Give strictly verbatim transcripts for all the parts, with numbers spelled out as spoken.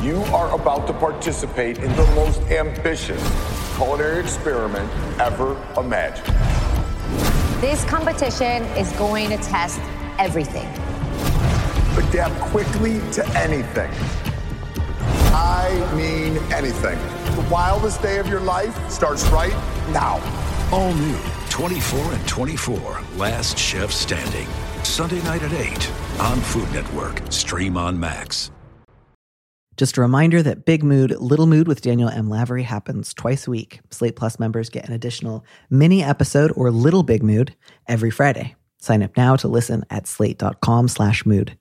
You are about to participate in the most ambitious culinary experiment ever imagined. This competition is going to test everything. Adapt quickly to anything. I mean anything. The wildest day of your life starts right now. All new twenty-four and twenty-four, Last Chef Standing. Sunday night at eight on Food Network. Stream on Max. Just a reminder that Big Mood, Little Mood with Daniel M. Lavery happens twice a week. Slate Plus members get an additional mini episode or Little Big Mood every Friday. Sign up now to listen at slate.com slash mood.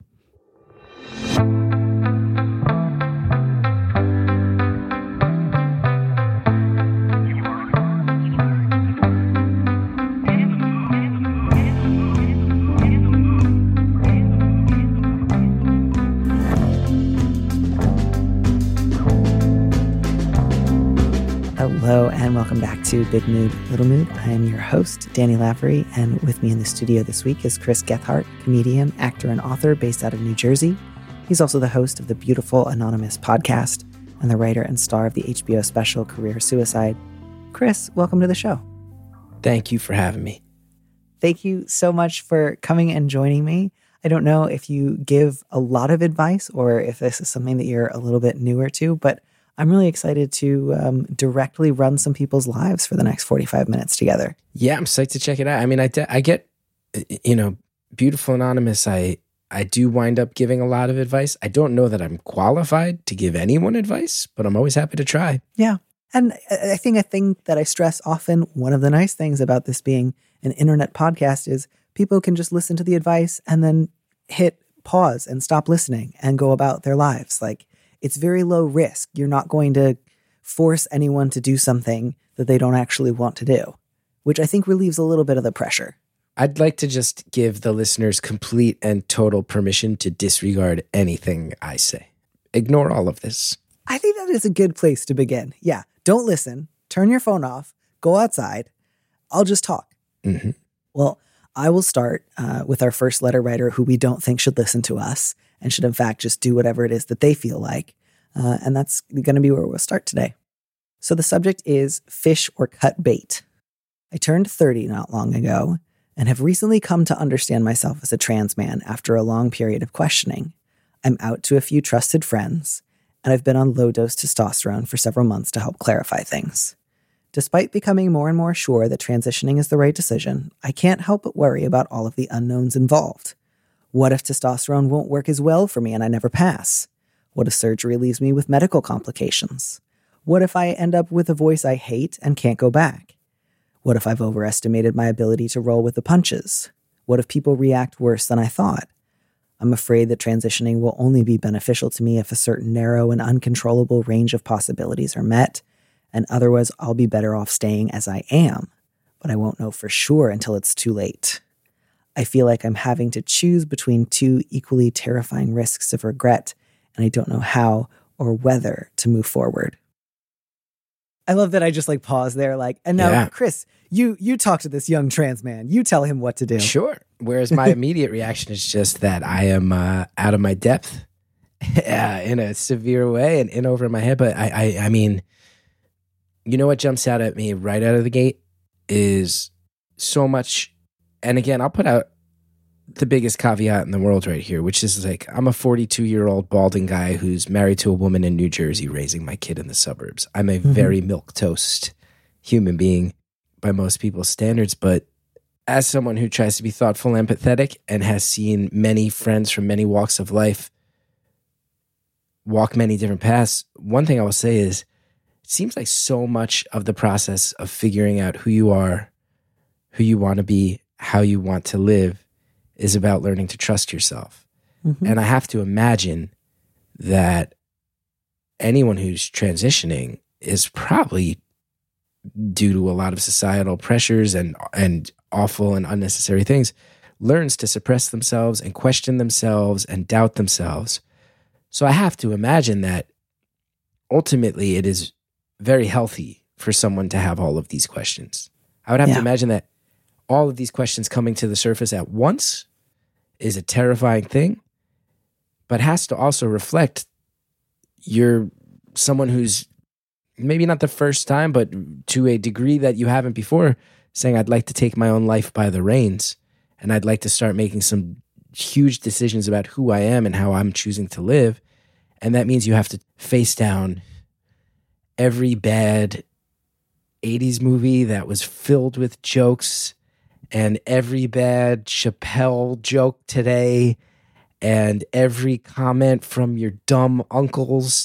Hello and welcome back to Big Mood, Little Mood. I am your host, Danny Lavery, and with me in the studio this week is Chris Gethard, comedian, actor, and author based out of New Jersey. He's also the host of the Beautiful Anonymous podcast and the writer and star of the H B O special Career Suicide. Chris, welcome to the show. Thank you for having me. Thank you so much for coming and joining me. I don't know if you give a lot of advice or if this is something that you're a little bit newer to, but I'm really excited to um, directly run some people's lives for the next forty-five minutes together. Yeah, I'm psyched to check it out. I mean, I, I get, you know, Beautiful Anonymous, I, I do wind up giving a lot of advice. I don't know that I'm qualified to give anyone advice, but I'm always happy to try. Yeah. And I think a thing that I stress often, one of the nice things about this being an internet podcast is people can just listen to the advice and then hit pause and stop listening and go about their lives. Like, it's very low risk. You're not going to force anyone to do something that they don't actually want to do, which I think relieves a little bit of the pressure. I'd like to just give the listeners complete and total permission to disregard anything I say. Ignore all of this. I think that is a good place to begin. Yeah. Don't listen. Turn your phone off. Go outside. I'll just talk. Mm-hmm. Well, I will start uh, with our first letter writer who we don't think should listen to us and should in fact just do whatever it is that they feel like. Uh, and that's going to be where we'll start today. So the subject is fish or cut bait. I turned thirty not long ago and have recently come to understand myself as a trans man after a long period of questioning. I'm out to a few trusted friends, and I've been on low-dose testosterone for several months to help clarify things. Despite becoming more and more sure that transitioning is the right decision, I can't help but worry about all of the unknowns involved. What if testosterone won't work as well for me and I never pass? What if surgery leaves me with medical complications? What if I end up with a voice I hate and can't go back? What if I've overestimated my ability to roll with the punches? What if people react worse than I thought? I'm afraid that transitioning will only be beneficial to me if a certain narrow and uncontrollable range of possibilities are met, and otherwise I'll be better off staying as I am, but I won't know for sure until it's too late. I feel like I'm having to choose between two equally terrifying risks of regret, and I don't know how or whether to move forward. I love that I just like pause there, like, and now, yeah. Chris, you you talk to this young trans man. You tell him what to do. Sure. Whereas my immediate reaction is just that I am uh, out of my depth uh, in a severe way and in over my head. But I, I, I mean, you know what jumps out at me right out of the gate is so much. And again, I'll put out the biggest caveat in the world right here, which is like, I'm a forty-two-year-old balding guy who's married to a woman in New Jersey raising my kid in the suburbs. I'm a mm-hmm. very milquetoast human being by most people's standards, but as someone who tries to be thoughtful and empathetic and has seen many friends from many walks of life walk many different paths, one thing I will say is it seems like so much of the process of figuring out who you are, who you want to be, how you want to live is about learning to trust yourself. Mm-hmm. And I have to imagine that anyone who's transitioning is probably due to a lot of societal pressures and and awful and unnecessary things, learns to suppress themselves and question themselves and doubt themselves. So I have to imagine that ultimately it is very healthy for someone to have all of these questions. I would have yeah. to imagine that all of these questions coming to the surface at once is a terrifying thing, but has to also reflect you're someone who's maybe not the first time, but to a degree that you haven't before, saying, I'd like to take my own life by the reins, and I'd like to start making some huge decisions about who I am and how I'm choosing to live. And that means you have to face down every bad eighties movie that was filled with jokes, and every bad Chappelle joke today, and every comment from your dumb uncles,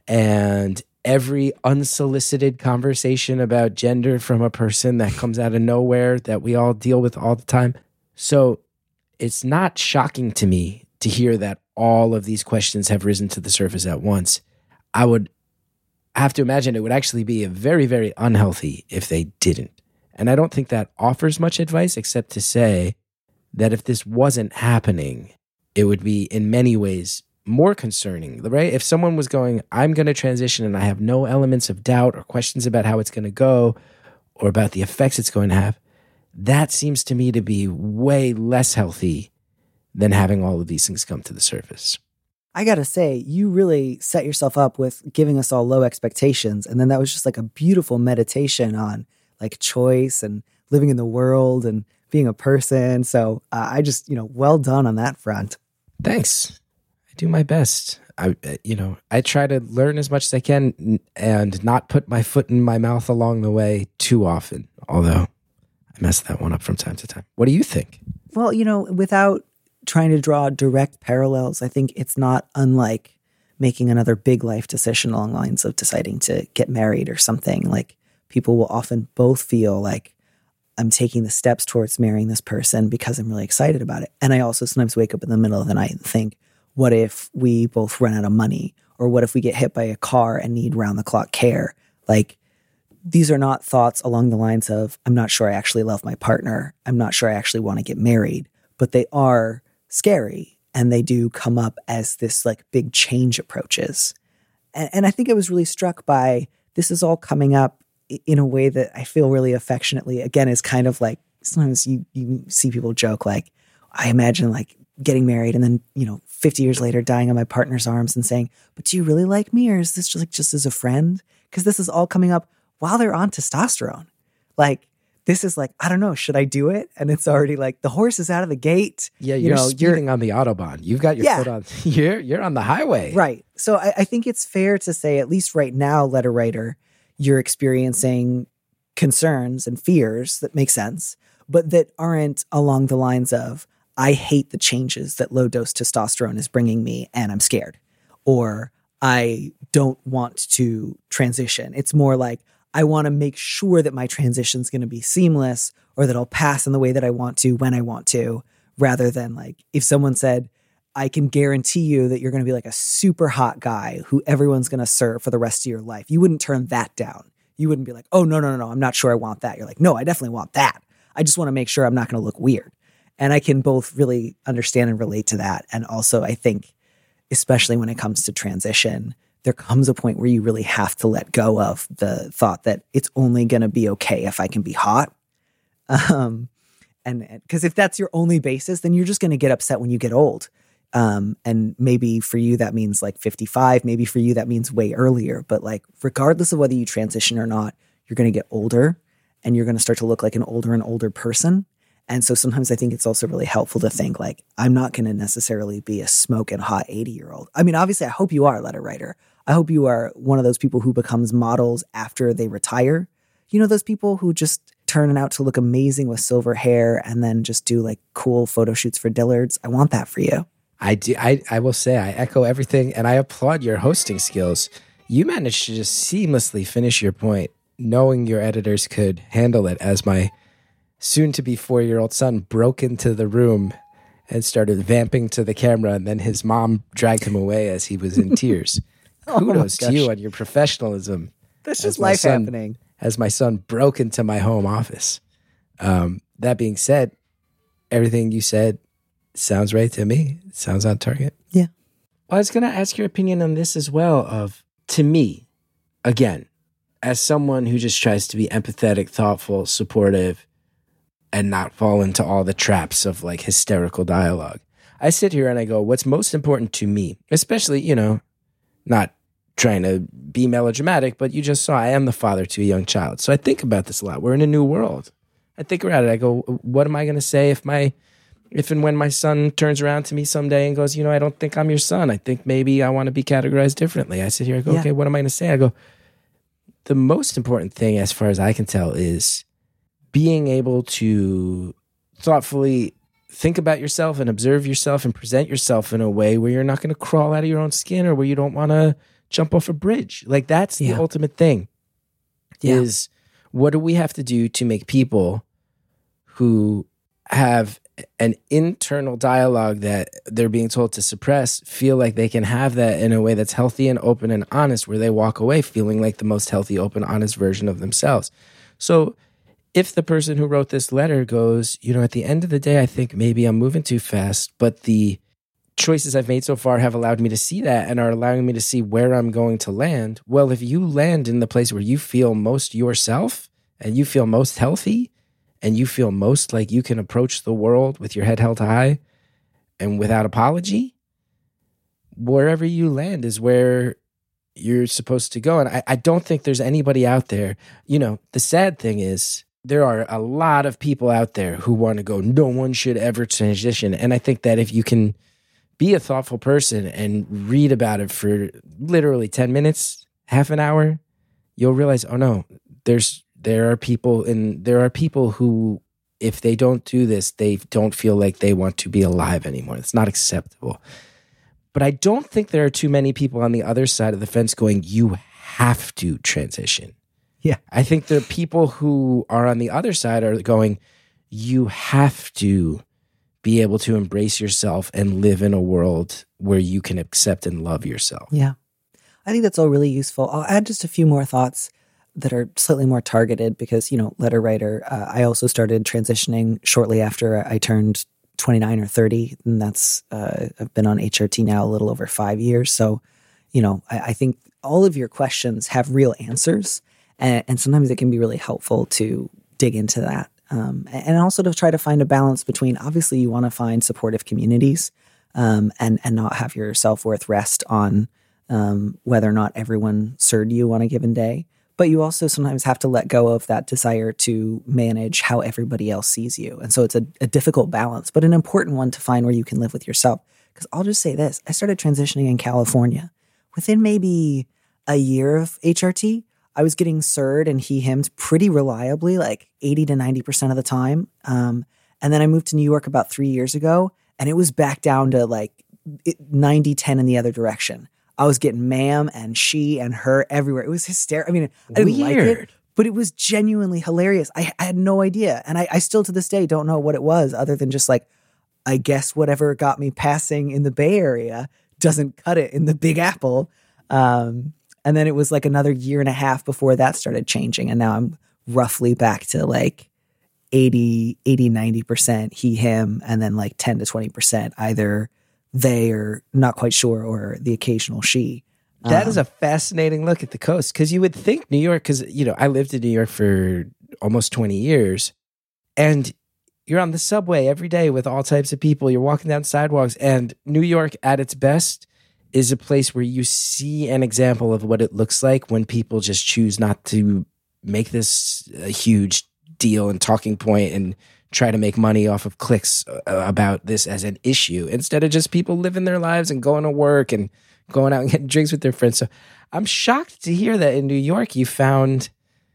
and every unsolicited conversation about gender from a person that comes out of nowhere that we all deal with all the time. So it's not shocking to me to hear that all of these questions have risen to the surface at once. I would have to imagine it would actually be a very, very unhealthy if they didn't. And I don't think that offers much advice except to say that if this wasn't happening, it would be in many ways more concerning, right? If someone was going, I'm going to transition and I have no elements of doubt or questions about how it's going to go or about the effects it's going to have, that seems to me to be way less healthy than having all of these things come to the surface. I got to say, you really set yourself up with giving us all low expectations. And then that was just like a beautiful meditation on like choice and living in the world and being a person. So uh, I just, you know, well done on that front. Thanks. I do my best. I, you know, I try to learn as much as I can and not put my foot in my mouth along the way too often, although I mess that one up from time to time. What do you think? Well, you know, without trying to draw direct parallels, I think it's not unlike making another big life decision along the lines of deciding to get married or something. Like people will often both feel like I'm taking the steps towards marrying this person because I'm really excited about it. And I also sometimes wake up in the middle of the night and think, what if we both run out of money? Or what if we get hit by a car and need round the clock care? Like these are not thoughts along the lines of, I'm not sure I actually love my partner. I'm not sure I actually want to get married, but they are scary. And they do come up as this like big change approaches. And, and I think I was really struck by this is all coming up in a way that I feel really affectionately, again, is kind of like, sometimes you, you see people joke, like, I imagine like getting married and then, you know, fifty years later dying on my partner's arms and saying, but do you really like me? Or is this just like just as a friend? Because this is all coming up while they're on testosterone. Like, this is like, I don't know, should I do it? And it's already like the horse is out of the gate. Yeah, you're you know, speeding you're, on the Autobahn. You've got your yeah. foot on, you're, you're on the highway. Right. So I, I think it's fair to say, at least right now, letter writer, you're experiencing concerns and fears that make sense, but that aren't along the lines of, I hate the changes that low dose testosterone is bringing me and I'm scared, or I don't want to transition. It's more like, I want to make sure that my transition is going to be seamless or that I'll pass in the way that I want to when I want to, rather than like if someone said, I can guarantee you that you're going to be like a super hot guy who everyone's going to serve for the rest of your life. You wouldn't turn that down. You wouldn't be like, oh, no, no, no, no, I'm not sure I want that. You're like, no, I definitely want that. I just want to make sure I'm not going to look weird. And I can both really understand and relate to that. And also I think, especially when it comes to transition, there comes a point where you really have to let go of the thought that it's only going to be okay if I can be hot. Um, and because if that's your only basis, then you're just going to get upset when you get old. Um, and maybe for you, that means like fifty-five. Maybe for you, that means way earlier. But like, regardless of whether you transition or not, you're going to get older and you're going to start to look like an older and older person. And so sometimes I think it's also really helpful to think like, I'm not going to necessarily be a smoking hot eighty year old. I mean, obviously I hope you are, letter writer. I hope you are one of those people who becomes models after they retire. You know, those people who just turn out to look amazing with silver hair and then just do like cool photo shoots for Dillard's. I want that for you. I do. I, I will say I echo everything and I applaud your hosting skills. You managed to just seamlessly finish your point, knowing your editors could handle it, as my soon-to-be four-year-old son broke into the room and started vamping to the camera, and then his mom dragged him away as he was in tears. Oh Kudos to you on your professionalism. That's just life son, happening. As my son broke into my home office. Um, that being said, everything you said sounds right to me. It sounds on target. Yeah. Well, I was going to ask your opinion on this as well. Of, to me, again, as someone who just tries to be empathetic, thoughtful, supportive, and not fall into all the traps of like hysterical dialogue, I sit here and I go, what's most important to me, especially, you know, not trying to be melodramatic, but you just saw I am the father to a young child. So I think about this a lot. We're in a new world. I think about it. I go, what am I going to say if my, if and when my son turns around to me someday and goes, you know, I don't think I'm your son. I think maybe I want to be categorized differently. I sit here, I go, yeah. okay, what am I going to say? I go, the most important thing, as far as I can tell, is being able to thoughtfully think about yourself and observe yourself and present yourself in a way where you're not going to crawl out of your own skin or where you don't want to jump off a bridge. Like that's yeah. the ultimate thing yeah. is what do we have to do to make people who have an internal dialogue that they're being told to suppress feel like they can have that in a way that's healthy and open and honest, where they walk away feeling like the most healthy, open, honest version of themselves. So if the person who wrote this letter goes, you know, at the end of the day, I think maybe I'm moving too fast, but the choices I've made so far have allowed me to see that and are allowing me to see where I'm going to land. Well, if you land in the place where you feel most yourself and you feel most healthy and you feel most like you can approach the world with your head held high and without apology, wherever you land is where you're supposed to go. And I, I don't think there's anybody out there. You know, the sad thing is there are a lot of people out there who want to go, no one should ever transition. And I think that if you can be a thoughtful person and read about it for literally ten minutes, half an hour, you'll realize, oh no, there's there are people and there are people who, if they don't do this, they don't feel like they want to be alive anymore. It's not acceptable. But I don't think there are too many people on the other side of the fence going, you have to transition. Yeah. I think the people who are on the other side are going, you have to be able to embrace yourself and live in a world where you can accept and love yourself. Yeah. I think that's all really useful. I'll add just a few more thoughts that are slightly more targeted because, you know, letter writer, uh, I also started transitioning shortly after I turned twenty-nine or thirty. And that's, uh, I've been on H R T now a little over five years. So, you know, I, I think all of your questions have real answers. And, and sometimes it can be really helpful to dig into that. Um, and also to try to find a balance between, obviously you want to find supportive communities um, and, and not have your self-worth rest on um, whether or not everyone served you on a given day. But you also sometimes have to let go of that desire to manage how everybody else sees you. And so it's a, a difficult balance, but an important one to find where you can live with yourself. Because I'll just say this, I started transitioning in California. Within maybe a year of H R T, I was getting S I R D and he hemmed pretty reliably, like eighty to ninety percent of the time. Um, and then I moved to New York about three years ago, and it was back down to like ninety ten in the other direction. I was getting ma'am and she and her everywhere. It was hysterical. I mean, I didn't Weird. like it, but it was genuinely hilarious. I, I had no idea. And I, I still to this day don't know what it was other than just like, I guess whatever got me passing in the Bay Area doesn't cut it in the Big Apple. Um, and then it was like another year and a half before that started changing. And now I'm roughly back to like eighty, ninety percent he, him, and then like ten to twenty percent either they or not quite sure, or the occasional she. That um, is a fascinating look at the coast, because you would think New York, because, you know, I lived in New York for almost twenty years, and you're on the subway every day with all types of people. You're walking down sidewalks, and New York at its best is a place where you see an example of what it looks like when people just choose not to make this a huge deal and talking point and try to make money off of clicks about this as an issue, instead of just people living their lives and going to work and going out and getting drinks with their friends. So I'm shocked to hear that in New York you found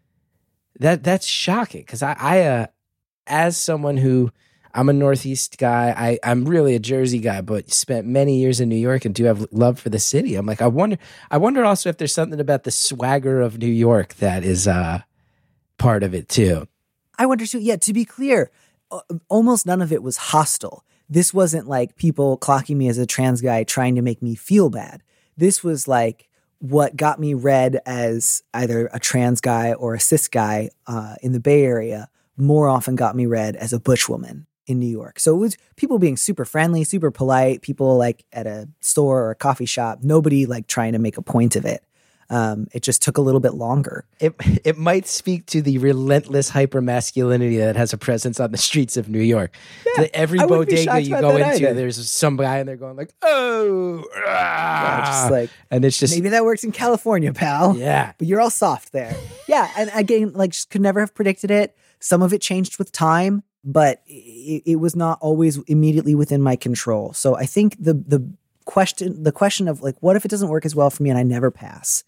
that. That's shocking, because I, I uh, as someone who, I'm a Northeast guy, I, I'm really a Jersey guy, but spent many years in New York and do have love for the city. I'm like, I wonder, I wonder also if there's something about the swagger of New York that is uh, part of it too. I wonder too. Yeah, to be clear, almost none of it was hostile. This wasn't like people clocking me as a trans guy trying to make me feel bad. This was like what got me read as either a trans guy or a cis guy uh, in the Bay Area more often got me read as a butch woman in New York. So it was people being super friendly, super polite, people like at a store or a coffee shop, nobody like trying to make a point of it. Um, it just took a little bit longer. It it might speak to the relentless hypermasculinity that has a presence on the streets of New York. Yeah, To every I wouldn't be bodega shocked you about go that into, either. there's some guy and they're going like, oh, Yeah, just like, and it's just maybe that works in California, pal. Yeah. But you're all soft there. Yeah. And again, like, just could never have predicted it. Some of it changed with time, but it, it was not always immediately within my control. So I think the the question, the question of like, what if it doesn't work as well for me and I never pass?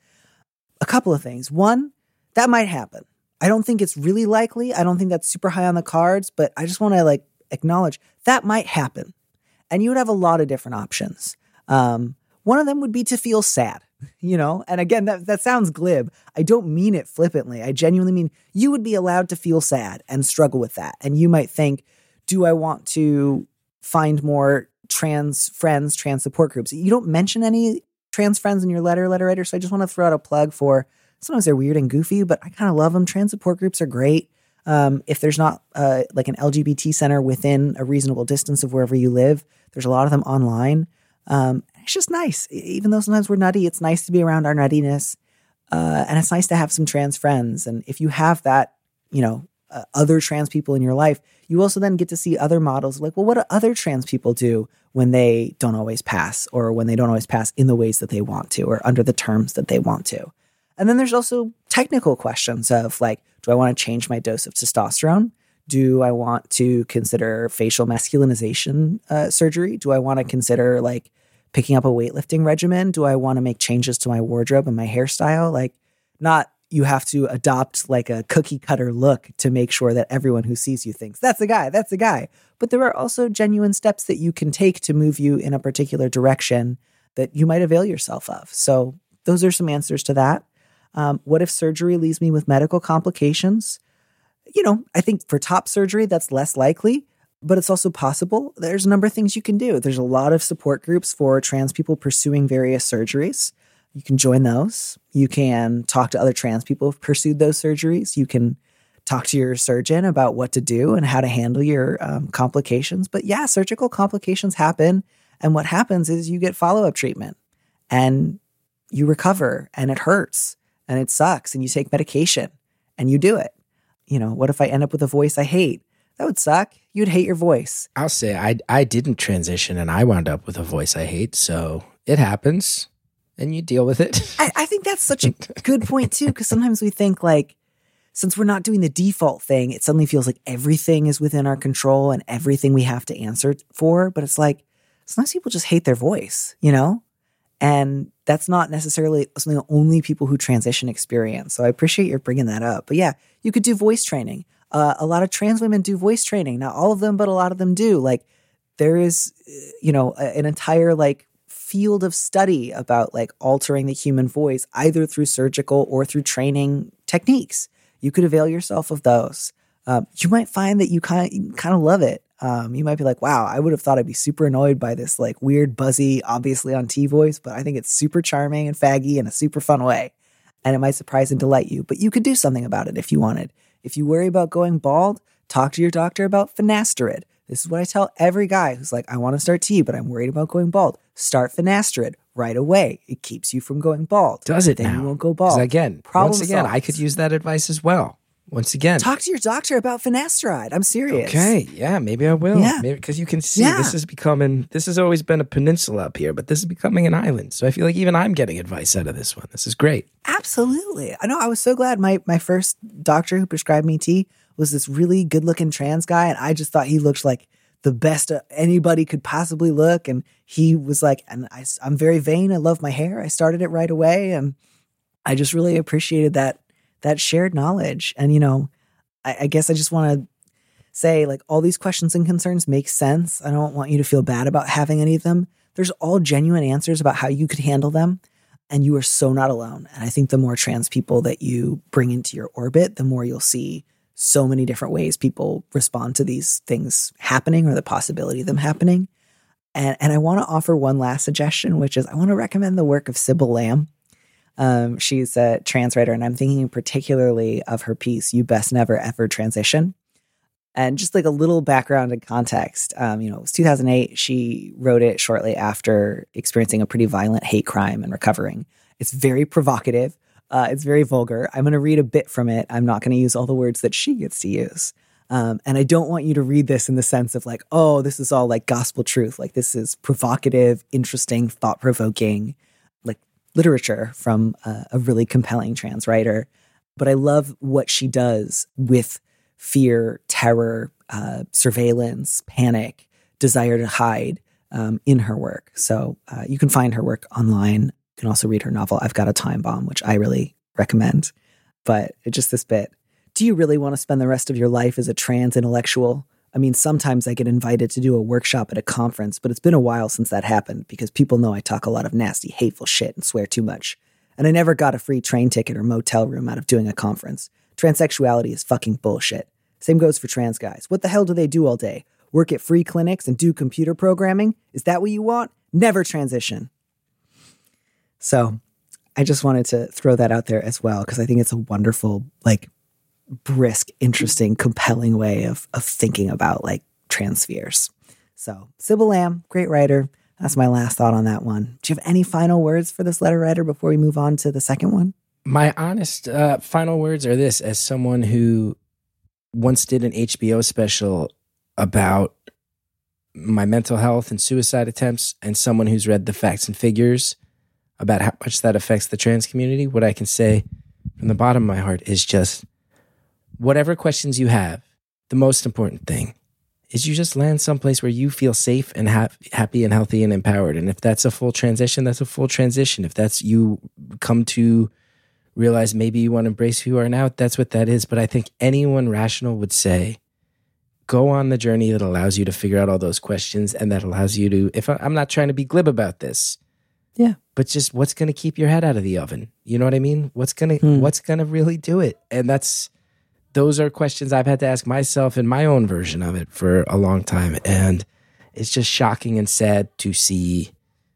A couple of things. One, that might happen. I don't think it's really likely. I don't think that's super high on the cards, but I just want to like acknowledge that might happen. And you would have a lot of different options. Um, one of them would be to feel sad, you know? And again, that, that sounds glib. I don't mean it flippantly. I genuinely mean you would be allowed to feel sad and struggle with that. And you might think, do I want to find more trans friends, trans support groups? You don't mention any trans friends in your letter, letter writer. So I just want to throw out a plug for, sometimes they're weird and goofy, but I kind of love them. Trans support groups are great. Um, if there's not uh, like an L G B T center within a reasonable distance of wherever you live, there's a lot of them online. Um, it's just nice. Even though sometimes we're nutty, it's nice to be around our nuttiness. Uh, and it's nice to have some trans friends. And if you have that, you know, uh, other trans people in your life, you also then get to see other models like, well, what do other trans people do when they don't always pass, or when they don't always pass in the ways that they want to, or under the terms that they want to? And then there's also technical questions of like, do I want to change my dose of testosterone? Do I want to consider facial masculinization uh, surgery? Do I want to consider like picking up a weightlifting regimen? Do I want to make changes to my wardrobe and my hairstyle? Like, not you have to adopt like a cookie cutter look to make sure that everyone who sees you thinks that's a guy, that's a guy. But there are also genuine steps that you can take to move you in a particular direction that you might avail yourself of. So those are some answers to that. Um, what if surgery leaves me with medical complications? You know, I think for top surgery, that's less likely, but it's also possible. There's a number of things you can do. There's a lot of support groups for trans people pursuing various surgeries. You can join those. You can talk to other trans people who've pursued those surgeries. You can talk to your surgeon about what to do and how to handle your um, complications. But yeah, surgical complications happen. And what happens is you get follow-up treatment and you recover, and it hurts and it sucks, and you take medication and you do it. You know, what if I end up with a voice I hate? That would suck. You'd hate your voice. I'll say I I didn't transition and I wound up with a voice I hate. So it happens and you deal with it. I, I think that's such a good point too, because sometimes we think like, since we're not doing the default thing, it suddenly feels like everything is within our control and everything we have to answer for. But it's like, sometimes people just hate their voice, you know? And that's not necessarily something that only people who transition experience. So I appreciate your bringing that up. But yeah, you could do voice training. Uh, a lot of trans women do voice training. Not all of them, but a lot of them do. Like there is, you know, a, an entire like field of study about like altering the human voice, either through surgical or through training techniques. You could avail yourself of those. Um, you might find that you kind of kind of love it. Um, you might be like, wow, I would have thought I'd be super annoyed by this like weird, buzzy, obviously on T voice, but I think it's super charming and faggy in a super fun way. And it might surprise and delight you, but you could do something about it if you wanted. If you worry about going bald, talk to your doctor about finasteride. This is what I tell every guy who's like, I want to start T, but I'm worried about going bald. Start finasteride right away. It keeps you from going bald. Does it then now? you won't go bald. 'Cause again, Problem once again, solved. I could use that advice as well. Once again, Talk to your doctor about finasteride. I'm serious. okay, yeah, maybe I will. Yeah. Maybe because you can see Yeah. this is becoming. This has always been a peninsula up here, but this is becoming an island. So I feel like even I'm getting advice out of this one. This is great. Absolutely. I know. I was so glad my, my first doctor who prescribed me tea was this really good looking trans guy. And I just thought he looked like the best anybody could possibly look. And he was like, and I, I'm very vain. I love my hair. I started it right away. And I just really appreciated that, that shared knowledge. And, you know, I, I guess I just want to say like all these questions and concerns make sense. I don't want you to feel bad about having any of them. There's all genuine answers about how you could handle them. And you are so not alone. And I think the more trans people that you bring into your orbit, the more you'll see so many different ways people respond to these things happening or the possibility of them happening. And, and I want to offer one last suggestion, which is I want to recommend the work of Sybil Lamb. Um, she's a trans writer, and I'm thinking particularly of her piece, You Best Never Ever Transition. And just like a little background and context, um, you know, it was two thousand eight. She wrote it shortly after experiencing a pretty violent hate crime and recovering. It's very provocative. Uh, it's very vulgar. I'm going to read a bit from it. I'm not going to use all the words that she gets to use. Um, and I don't want you to read this in the sense of like, oh, this is all like gospel truth. Like this is provocative, interesting, thought-provoking, like literature from uh, a really compelling trans writer. But I love what she does with fear, terror, uh, surveillance, panic, desire to hide um, in her work. So uh, you can find her work online. You can also read her novel, I've Got a Time Bomb, which I really recommend. But just this bit. Do you really want to spend the rest of your life as a trans intellectual? I mean, sometimes I get invited to do a workshop at a conference, but it's been a while since that happened because people know I talk a lot of nasty, hateful shit and swear too much. And I never got a free train ticket or motel room out of doing a conference. Transsexuality is fucking bullshit. Same goes for trans guys. What the hell do they do all day? Work at free clinics and do computer programming? Is that what you want? Never transition. So I just wanted to throw that out there as well because I think it's a wonderful, like, brisk, interesting, compelling way of of thinking about like trans spheres. So Sybil Lamb, great writer. That's my last thought on that one. Do you have any final words for this letter writer before we move on to the second one? My honest uh, final words are this: as someone who once did an H B O special about my mental health and suicide attempts, and someone who's read the facts and figures about how much that affects the trans community, what I can say from the bottom of my heart is just, whatever questions you have, the most important thing is you just land someplace where you feel safe and ha- happy and healthy and empowered. And if that's a full transition, that's a full transition. If that's you come to realize maybe you want to embrace who you are now, that's what that is. But I think anyone rational would say, go on the journey that allows you to figure out all those questions and that allows you to, if I, I'm not trying to be glib about this, yeah, but just what's going to keep your head out of the oven? You know what I mean? What's going to, hmm. what's going to really do it? And that's, those are questions I've had to ask myself in my own version of it for a long time. And it's just shocking and sad to see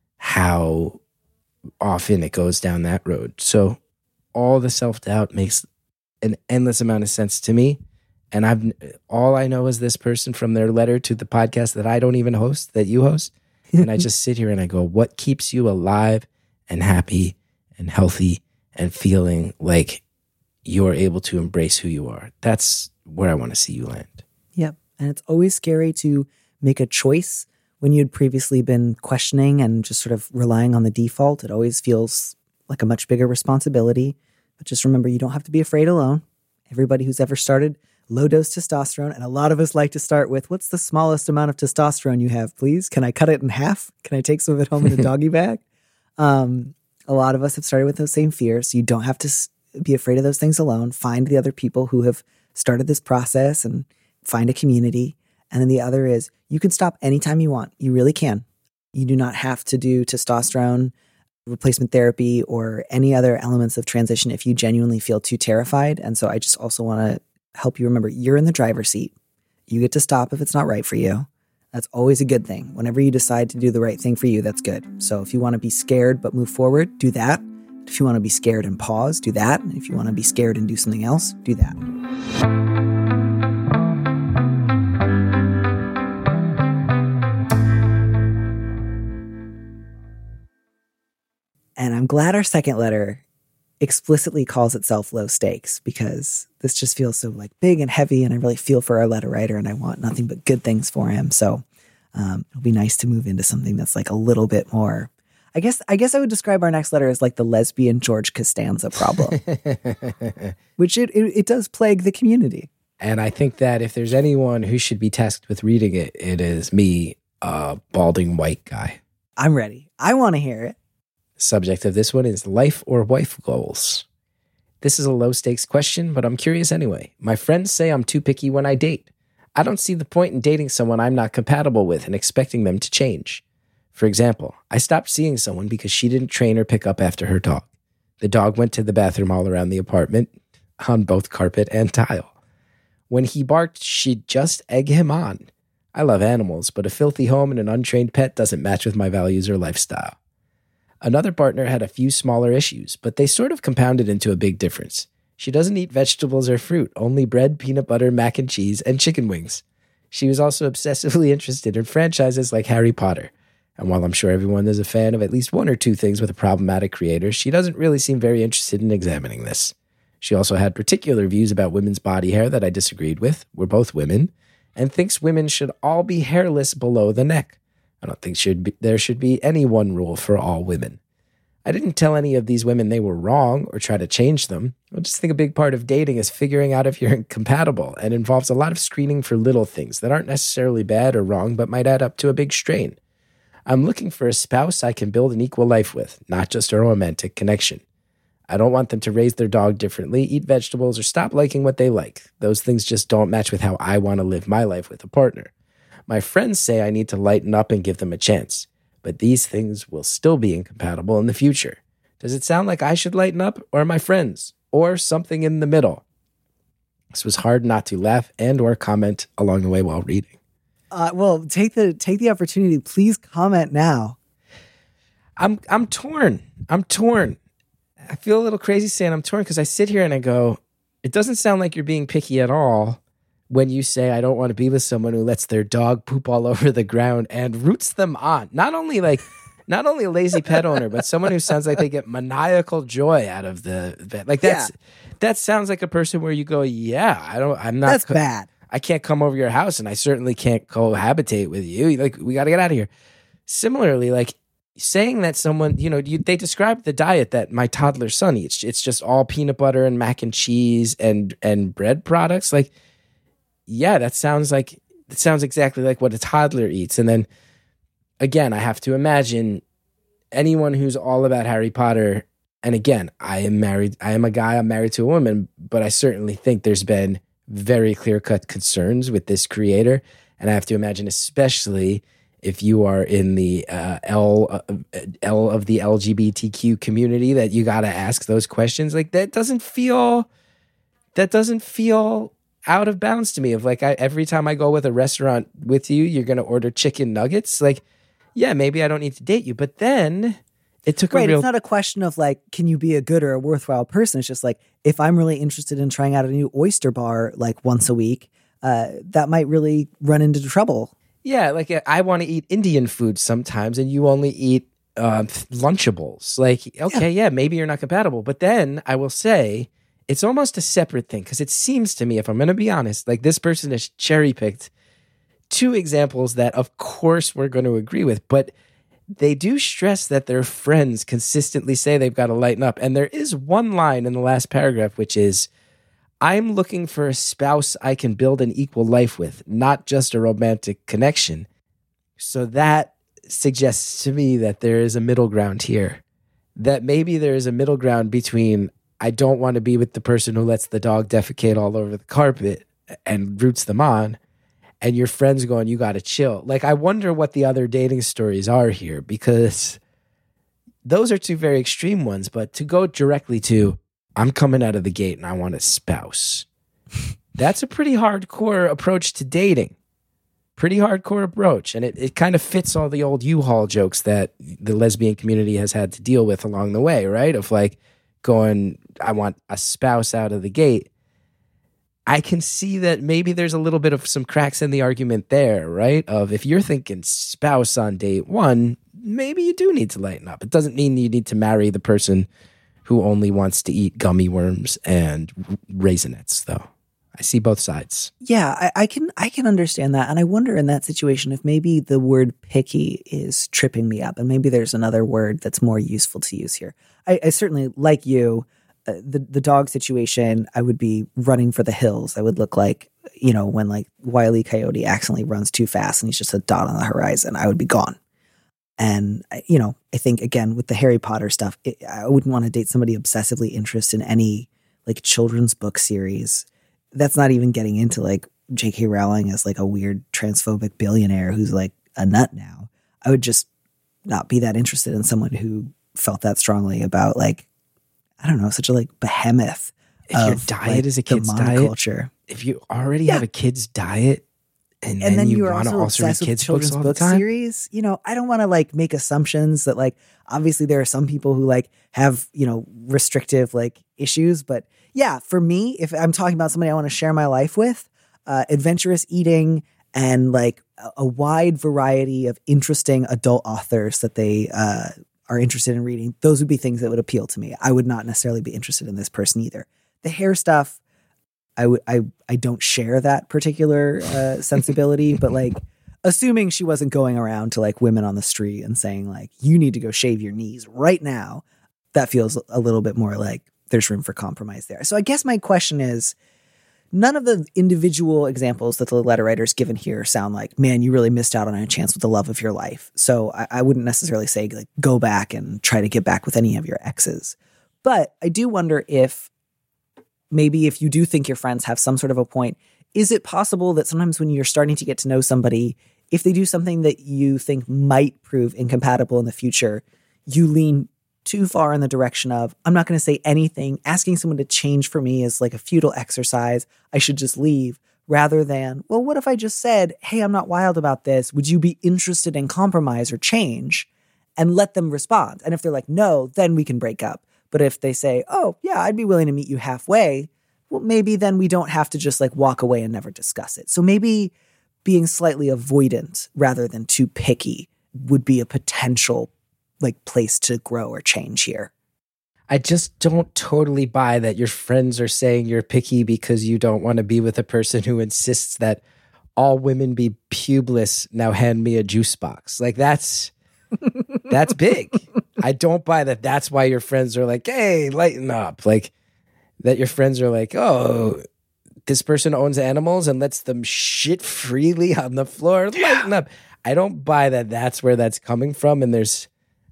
how often it goes down that road. So all the self-doubt makes an endless amount of sense to me. And I've all I know is this person from their letter to the podcast that I don't even host, that you host. And I just sit here and I go, what keeps you alive and happy and healthy and feeling like you're able to embrace who you are? That's where I want to see you land. Yep. And it's always scary to make a choice when you'd previously been questioning and just sort of relying on the default. It always feels like a much bigger responsibility. But just remember, you don't have to be afraid alone. Everybody who's ever started low dose testosterone, and a lot of us like to start with, what's the smallest amount of testosterone you have, please? Can I cut it in half? Can I take some of it home in a doggy bag? Um, a lot of us have started with those same fears. So you don't have to s- be afraid of those things alone. Find the other people who have started this process and find a community. And then the other is you can stop anytime you want. You really can. You do not have to do testosterone replacement therapy or any other elements of transition if you genuinely feel too terrified. And so I just also want to help you remember you're in the driver's seat. You get to stop if it's not right for you. That's always a good thing. Whenever you decide to do the right thing for you, that's good. So if you want to be scared but move forward, do that. If you want to be scared and pause, do that. If you want to be scared and do something else, do that. And I'm glad our second letter explicitly calls itself Low Stakes, because this just feels so like big and heavy, and I really feel for our letter writer and I want nothing but good things for him. So um, it'll be nice to move into something that's like a little bit more, I guess, I guess I would describe our next letter as like the lesbian George Costanza problem, which it, it, it does plague the community. And I think that if there's anyone who should be tasked with reading it, it is me, a balding white guy. I'm ready. I want to hear it. The subject of this one is life or wife goals. This is a low stakes question, but I'm curious anyway. My friends say I'm too picky when I date. I don't see the point in dating someone I'm not compatible with and expecting them to change. For example, I stopped seeing someone because she didn't train or pick up after her dog. The dog went to the bathroom all around the apartment, on both carpet and tile. When he barked, she'd just egg him on. I love animals, but a filthy home and an untrained pet doesn't match with my values or lifestyle. Another partner had a few smaller issues, but they sort of compounded into a big difference. She doesn't eat vegetables or fruit, only bread, peanut butter, mac and cheese, and chicken wings. She was also obsessively interested in franchises like Harry Potter. And while I'm sure everyone is a fan of at least one or two things with a problematic creator, she doesn't really seem very interested in examining this. She also had particular views about women's body hair that I disagreed with. We're both women, and thinks women should all be hairless below the neck. I don't think should be, there should be any one rule for all women. I didn't tell any of these women they were wrong or try to change them. I just think a big part of dating is figuring out if you're compatible, and involves a lot of screening for little things that aren't necessarily bad or wrong, but might add up to a big strain. I'm looking for a spouse I can build an equal life with, not just a romantic connection. I don't want them to raise their dog differently, eat vegetables, or stop liking what they like. Those things just don't match with how I want to live my life with a partner. My friends say I need to lighten up and give them a chance, but these things will still be incompatible in the future. Does it sound like I should lighten up, or my friends, or something in the middle? This was hard not to laugh and or comment along the way while reading. Uh, well, take the take the opportunity. Please comment now. I'm I'm torn. I'm torn. I feel a little crazy saying I'm torn because I sit here and I go, it doesn't sound like you're being picky at all when you say I don't want to be with someone who lets their dog poop all over the ground and roots them on. Not only like, not only a lazy pet owner, but someone who sounds like they get maniacal joy out of the vet. Like that's yeah. that sounds like a person where you go, yeah, I don't, I'm not. That's co- bad. I can't come over your house, and I certainly can't cohabitate with you. Like, we got to get out of here. Similarly, like saying that someone, you know, you, they described the diet that my toddler son eats. It's just all peanut butter and mac and cheese and and bread products. Like, yeah, that sounds like it sounds exactly like what a toddler eats. And then again, I have to imagine anyone who's all about Harry Potter. And again, I am married. I am a guy. I'm married to a woman, but I certainly think there's been very clear-cut concerns with this creator. And I have to imagine, especially if you are in the uh, L, uh, L of the L G B T Q community, that you got to ask those questions. Like, that doesn't feel, that doesn't feel out of bounds to me. Of like, I, every time I go with a restaurant with you, you're going to order chicken nuggets. Like, yeah, maybe I don't need to date you. But then it took right, a real... It's not a question of like, can you be a good or a worthwhile person? It's just like, if I'm really interested in trying out a new oyster bar like once a week, uh, that might really run into trouble. Yeah, like I want to eat Indian food sometimes, and you only eat uh, Lunchables. Like, okay, yeah. yeah, maybe you're not compatible. But then I will say it's almost a separate thing, because it seems to me, if I'm going to be honest, like this person has cherry-picked two examples that, of course, we're going to agree with, but they do stress that their friends consistently say they've got to lighten up. And there is one line in the last paragraph, which is, I'm looking for a spouse I can build an equal life with, not just a romantic connection. So that suggests to me that there is a middle ground here, that maybe there is a middle ground between I don't want to be with the person who lets the dog defecate all over the carpet and roots them on, and your friends going, you got to chill. Like, I wonder what the other dating stories are here, because those are two very extreme ones. But to go directly to, I'm coming out of the gate and I want a spouse, that's a pretty hardcore approach to dating. Pretty hardcore approach. And it, it kind of fits all the old U-Haul jokes that the lesbian community has had to deal with along the way, right? Of like going, I want a spouse out of the gate. I can see that maybe there's a little bit of some cracks in the argument there, right? Of if you're thinking spouse on date one, maybe you do need to lighten up. It doesn't mean you need to marry the person who only wants to eat gummy worms and Raisinets, though. I see both sides. Yeah, I, I can I can understand that. And I wonder in that situation if maybe the word picky is tripping me up, and maybe there's another word that's more useful to use here. I, I certainly, like you, uh, the, the dog situation, I would be running for the hills. I would look like, you know, when like Wile E. Coyote accidentally runs too fast and he's just a dot on the horizon, I would be gone. And, you know, I think, again, with the Harry Potter stuff, it, I wouldn't want to date somebody obsessively interested in any like children's book series. That's not even getting into like J K Rowling as like a weird transphobic billionaire who's like a nut now. I would just not be that interested in someone who felt that strongly about like, I don't know, such a like behemoth. If your diet like, is a kid's diet, culture. If you already yeah. have a kid's diet, and, and then, then you, you are want to also also read obsessed with kids' children's books all book the time. series. You know, I don't want to like make assumptions that like obviously there are some people who like have, you know, restrictive like issues, but yeah, for me, if I'm talking about somebody I want to share my life with, uh, adventurous eating and like a, a wide variety of interesting adult authors that they uh, are interested in reading, those would be things that would appeal to me. I would not necessarily be interested in this person either. The hair stuff, I would I I don't share that particular uh, sensibility, but like assuming she wasn't going around to like women on the street and saying like you need to go shave your knees right now, that feels a little bit more like there's room for compromise there. So I guess my question is, none of the individual examples that the letter writer's given here sound like, man, you really missed out on a chance with the love of your life. So I, I wouldn't necessarily say like go back and try to get back with any of your exes. But I do wonder if maybe if you do think your friends have some sort of a point, is it possible that sometimes when you're starting to get to know somebody, if they do something that you think might prove incompatible in the future, you lean too far in the direction of, I'm not going to say anything. Asking someone to change for me is like a futile exercise. I should just leave, rather than, well, what if I just said, hey, I'm not wild about this. Would you be interested in compromise or change? And let them respond. And if they're like, no, then we can break up. But if they say, oh, yeah, I'd be willing to meet you halfway, well, maybe then we don't have to just like walk away and never discuss it. So maybe being slightly avoidant rather than too picky would be a potential like place to grow or change here. I just don't totally buy that your friends are saying you're picky because you don't want to be with a person who insists that all women be pubeless. Now hand me a juice box. Like that's, that's big. I don't buy that. That's why your friends are like, hey, lighten up. Like that your friends are like, oh, this person owns animals and lets them shit freely on the floor. Lighten up. I don't buy that that's where that's coming from. And there's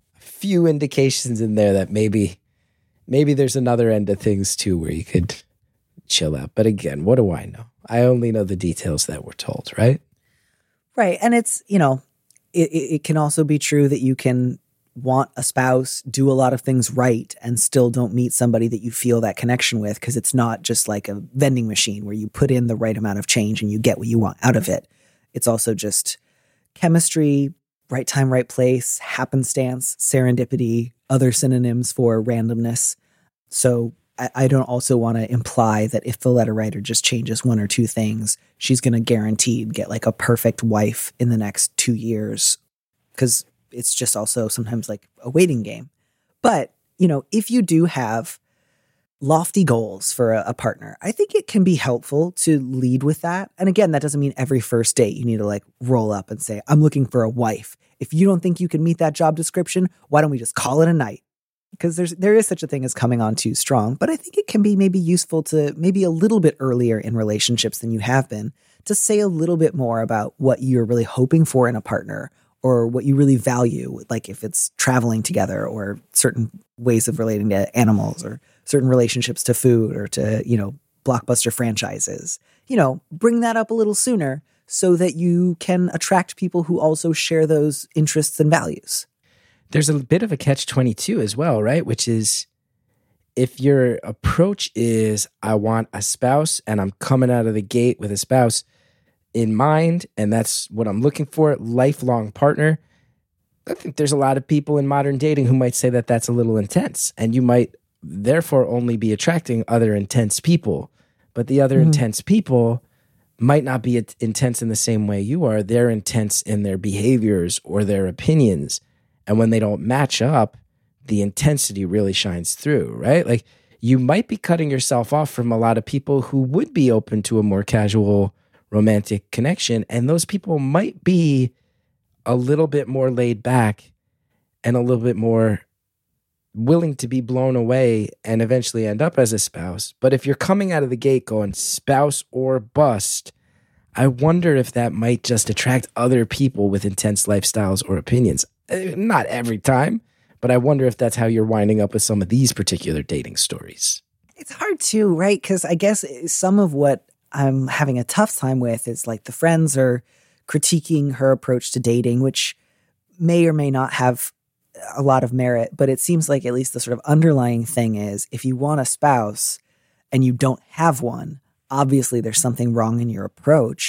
few indications in there that maybe maybe there's another end of things too where you could chill out. But again, what do I know? I only know the details that we're told, right? Right. And it's, you know, it, it can also be true that you can want a spouse, do a lot of things right, and still don't meet somebody that you feel that connection with, because it's not just like a vending machine where you put in the right amount of change and you get what you want out of it. It's also just chemistry, right time, right place, happenstance, serendipity, other synonyms for randomness. So I, I don't also want to imply that if the letter writer just changes one or two things, she's going to guaranteed get like a perfect wife in the next two years. Because it's just also sometimes like a waiting game. But, you know, if you do have lofty goals for a, a partner, I think it can be helpful to lead with that. And again, that doesn't mean every first date you need to like roll up and say, I'm looking for a wife. If you don't think you can meet that job description, why don't we just call it a night? Because there's there is such a thing as coming on too strong. But I think it can be maybe useful to maybe a little bit earlier in relationships than you have been to say a little bit more about what you're really hoping for in a partner, or what you really value, like if it's traveling together or certain ways of relating to animals or certain relationships to food or to, you know, blockbuster franchises. You know, bring that up a little sooner so that you can attract people who also share those interests and values. There's a bit of a catch twenty-two as well, right? Which is if your approach is, I want a spouse and I'm coming out of the gate with a spouse in mind, and that's what I'm looking for, lifelong partner. I think there's a lot of people in modern dating who might say that that's a little intense, and you might therefore only be attracting other intense people. But the other mm-hmm. intense people might not be intense in the same way you are. They're intense in their behaviors or their opinions. And when they don't match up, the intensity really shines through, right? Like you might be cutting yourself off from a lot of people who would be open to a more casual romantic connection. And those people might be a little bit more laid back and a little bit more willing to be blown away and eventually end up as a spouse. But if you're coming out of the gate going spouse or bust, I wonder if that might just attract other people with intense lifestyles or opinions. Not every time, but I wonder if that's how you're winding up with some of these particular dating stories. It's hard too, right? Because I guess some of what I'm having a tough time with is like the friends are critiquing her approach to dating, which may or may not have a lot of merit, but it seems like at least the sort of underlying thing is if you want a spouse and you don't have one, obviously there's something wrong in your approach.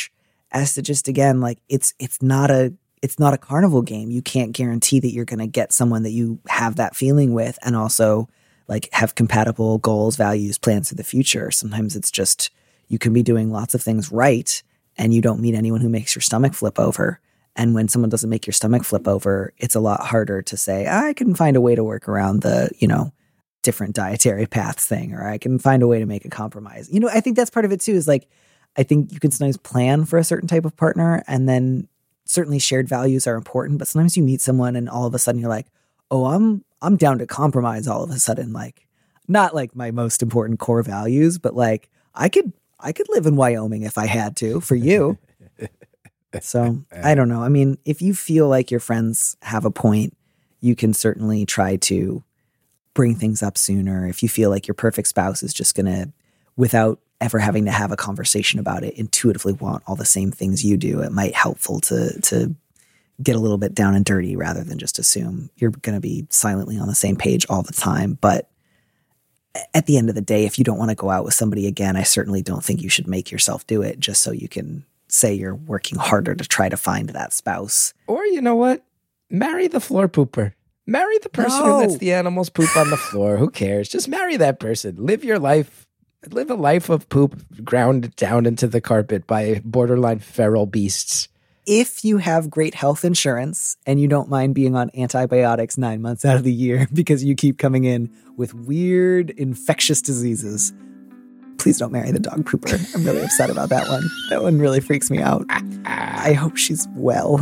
as to just, again, like it's, it's not a, it's not a carnival game. You can't guarantee that you're going to get someone that you have that feeling with and also like have compatible goals, values, plans for the future. Sometimes it's just, you can be doing lots of things right and you don't meet anyone who makes your stomach flip over. And when someone doesn't make your stomach flip over, it's a lot harder to say, I can find a way to work around the, you know, different dietary paths thing, or I can find a way to make a compromise. You know, I think that's part of it too, is like, I think you can sometimes plan for a certain type of partner, and then certainly shared values are important, but sometimes you meet someone and all of a sudden you're like, oh, I'm, I'm down to compromise all of a sudden. Like, not like my most important core values, but like I could, I could live in Wyoming if I had to for you. So I don't know. I mean, if you feel like your friends have a point, you can certainly try to bring things up sooner. If you feel like your perfect spouse is just going to, without ever having to have a conversation about it, intuitively want all the same things you do, it might helpful to to get a little bit down and dirty rather than just assume you're going to be silently on the same page all the time. But at the end of the day, if you don't want to go out with somebody again, I certainly don't think you should make yourself do it just so you can say you're working harder to try to find that spouse. Or you know what? Marry the floor pooper. Marry the person No. who lets the animals poop on the floor. Who cares? Just marry that person. Live your life. Live a life of poop ground down into the carpet by borderline feral beasts. If you have great health insurance and you don't mind being on antibiotics nine months out of the year because you keep coming in with weird infectious diseases, please don't marry the dog pooper. I'm really upset about that one. That one really freaks me out. I hope she's well.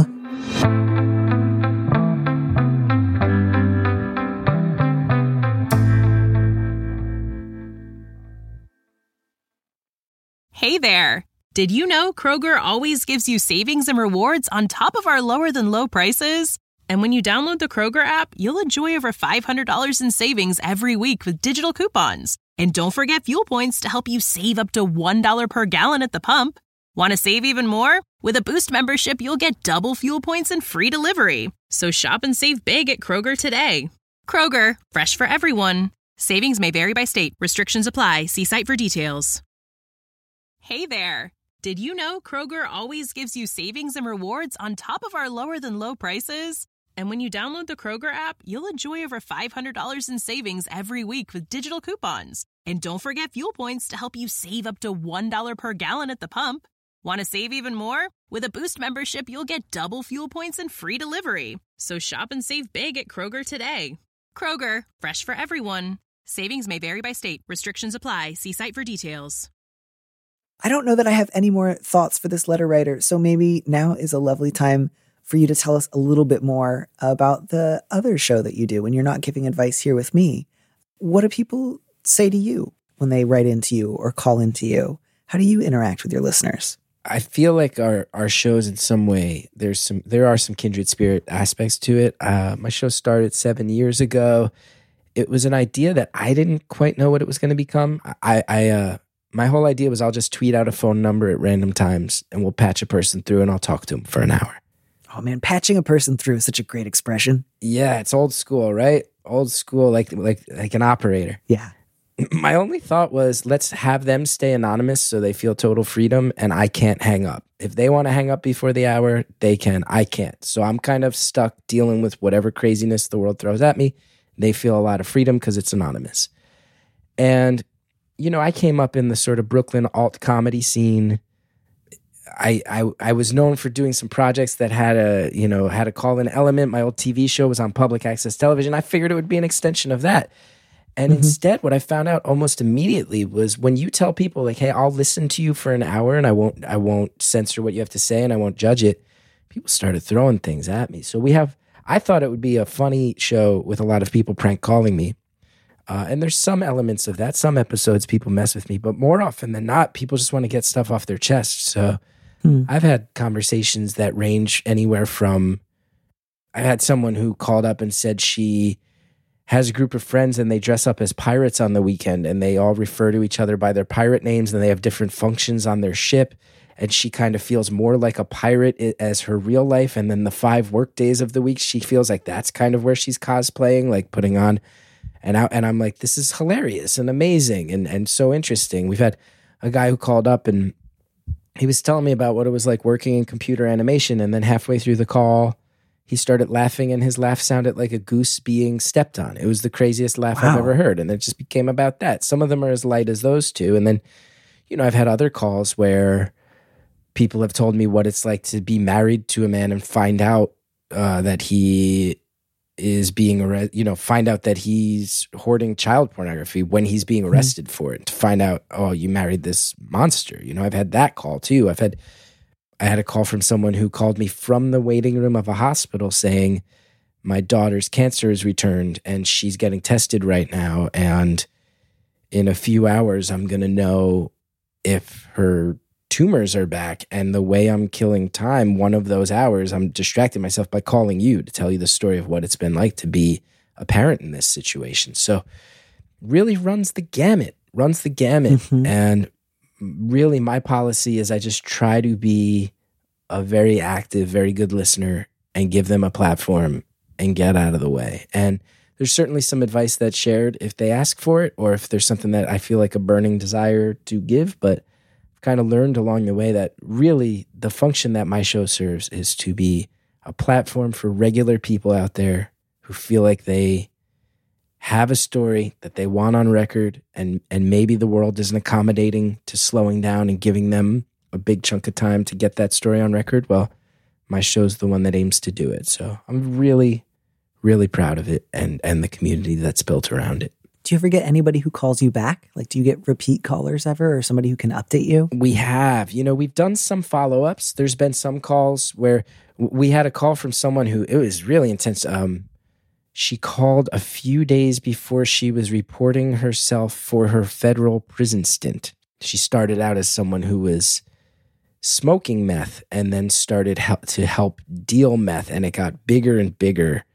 Hey there. Did you know Kroger always gives you savings and rewards on top of our lower than low prices? And when you download the Kroger app, you'll enjoy over five hundred dollars in savings every week with digital coupons. And don't forget fuel points to help you save up to one dollar per gallon at the pump. Want to save even more? With a Boost membership, you'll get double fuel points and free delivery. So shop and save big at Kroger today. Kroger, fresh for everyone. Savings may vary by state. Restrictions apply. See site for details. Hey there. Did you know Kroger always gives you savings and rewards on top of our lower than low prices? And when you download the Kroger app, you'll enjoy over five hundred dollars in savings every week with digital coupons. And don't forget fuel points to help you save up to one dollar per gallon at the pump. Want to save even more? With a Boost membership, you'll get double fuel points and free delivery. So shop and save big at Kroger today. Kroger, fresh for everyone. Savings may vary by state. Restrictions apply. See site for details. I don't know that I have any more thoughts for this letter writer, so maybe now is a lovely time for you to tell us a little bit more about the other show that you do when you're not giving advice here with me. What do people say to you when they write into you or call into you? How do you interact with your listeners? I feel like our, our shows in some way, there's some there are some kindred spirit aspects to it. Uh, my show started seven years ago. It was an idea that I didn't quite know what it was going to become. I, I uh, my whole idea was I'll just tweet out a phone number at random times and we'll patch a person through and I'll talk to them for an hour. Oh man, patching a person through is such a great expression. Yeah, it's old school, right? Old school, like like like an operator. Yeah. My only thought was let's have them stay anonymous so they feel total freedom and I can't hang up. If they want to hang up before the hour, they can. I can't. So I'm kind of stuck dealing with whatever craziness the world throws at me. They feel a lot of freedom because it's anonymous. And, you know, I came up in the sort of Brooklyn alt comedy scene. I, I I was known for doing some projects that had a, you know, had a call-in element. My old T V show was on public access television. I figured it would be an extension of that. And mm-hmm. instead, what I found out almost immediately was when you tell people like, hey, I'll listen to you for an hour and I won't I won't censor what you have to say and I won't judge it, people started throwing things at me. So we have, I thought it would be a funny show with a lot of people prank calling me. Uh, and there's some elements of that. Some episodes people mess with me, but more often than not, people just want to get stuff off their chest. So hmm. I've had conversations that range anywhere from, I had someone who called up and said she has a group of friends and they dress up as pirates on the weekend and they all refer to each other by their pirate names and they have different functions on their ship. And she kind of feels more like a pirate as her real life. And then the five work days of the week, she feels like that's kind of where she's cosplaying, like putting on and out. And I'm like, this is hilarious and amazing and, and so interesting. We've had a guy who called up and he was telling me about what it was like working in computer animation. And then halfway through the call, he started laughing and his laugh sounded like a goose being stepped on. It was the craziest laugh wow. I've ever heard. And it just became about that. Some of them are as light as those two. And then, you know, I've had other calls where people have told me what it's like to be married to a man and find out uh, that he is being arrested, you know, find out that he's hoarding child pornography when he's being arrested mm-hmm. for it. To find out, oh, you married this monster. You know, I've had that call too. I've had, I had a call from someone who called me from the waiting room of a hospital saying, my daughter's cancer is returned and she's getting tested right now. And in a few hours, I'm going to know if her tumors are back, and the way I'm killing time, one of those hours, I'm distracting myself by calling you to tell you the story of what it's been like to be a parent in this situation. So really runs the gamut, runs the gamut. Mm-hmm. And really my policy is I just try to be a very active, very good listener and give them a platform and get out of the way. And there's certainly some advice that's shared if they ask for it, or if there's something that I feel like a burning desire to give, but kind of learned along the way that really the function that my show serves is to be a platform for regular people out there who feel like they have a story that they want on record, and and maybe the world isn't accommodating to slowing down and giving them a big chunk of time to get that story on record. Well, my show's the one that aims to do it. So I'm really, really proud of it and and the community that's built around it. Do you ever get anybody who calls you back? Like, do you get repeat callers ever, or somebody who can update you? We have. You know, we've done some follow-ups. There's been some calls where we had a call from someone who, it was really intense. Um, she called a few days before she was reporting herself for her federal prison stint. She started out as someone who was smoking meth and then started help to help deal meth, and it got bigger and bigger.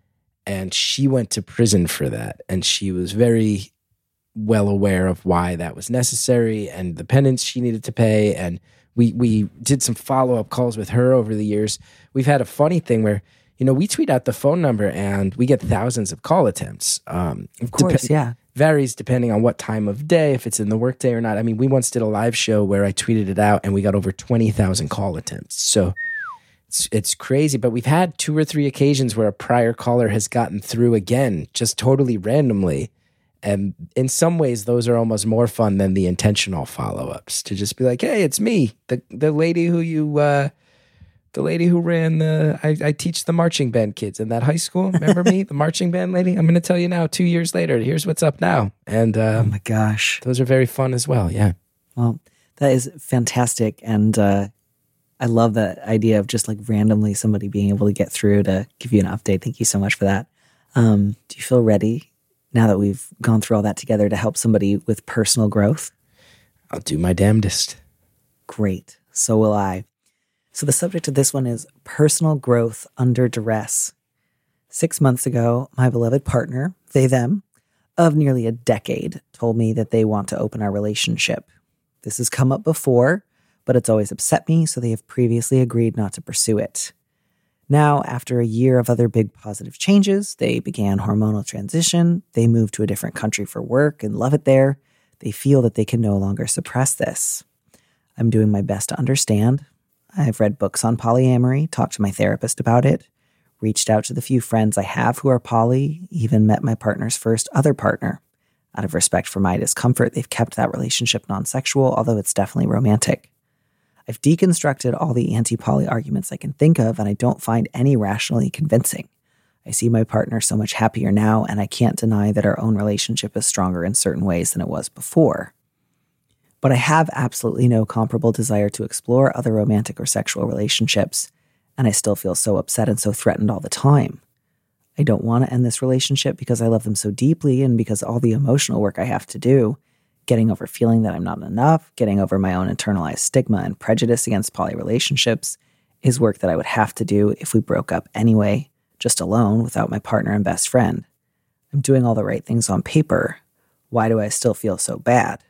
And she went to prison for that. And she was very well aware of why that was necessary and the penance she needed to pay. And we we did some follow-up calls with her over the years. We've had a funny thing where, you know, we tweet out the phone number and we get thousands of call attempts. Um, of course, dep- yeah. Varies depending on what time of day, if it's in the workday or not. I mean, we once did a live show where I tweeted it out and we got over twenty thousand call attempts. So It's, it's crazy, but we've had two or three occasions where a prior caller has gotten through again, just totally randomly. And in some ways, those are almost more fun than the intentional follow-ups, to just be like, hey, it's me, the the lady who you, uh, the lady who ran the, I, I teach the marching band kids in that high school. Remember me, the marching band lady? I'm going to tell you now, two years later, here's what's up now. And uh, oh my gosh. Those are very fun as well, yeah. Well, that is fantastic. And uh I love that idea of just like randomly somebody being able to get through to give you an update. Thank you so much for that. Um, do you feel ready now that we've gone through all that together to help somebody with personal growth? I'll do my damnedest. Great. So will I. So the subject of this one is personal growth under duress. Six months ago, my beloved partner, they, them, of nearly a decade, told me that they want to open our relationship. This has come up before, but it's always upset me, so they have previously agreed not to pursue it. Now, after a year of other big positive changes, they began hormonal transition, they moved to a different country for work and love it there. They feel that they can no longer suppress this. I'm doing my best to understand. I've read books on polyamory, talked to my therapist about it, reached out to the few friends I have who are poly, even met my partner's first other partner. Out of respect for my discomfort, they've kept that relationship non-sexual, although it's definitely romantic. I've deconstructed all the anti-poly arguments I can think of, and I don't find any rationally convincing. I see my partner so much happier now, and I can't deny that our own relationship is stronger in certain ways than it was before. But I have absolutely no comparable desire to explore other romantic or sexual relationships, and I still feel so upset and so threatened all the time. I don't want to end this relationship because I love them so deeply and because all the emotional work I have to do, getting over feeling that I'm not enough, getting over my own internalized stigma and prejudice against poly relationships, is work that I would have to do if we broke up anyway, just alone without my partner and best friend. I'm doing all the right things on paper. Why do I still feel so bad?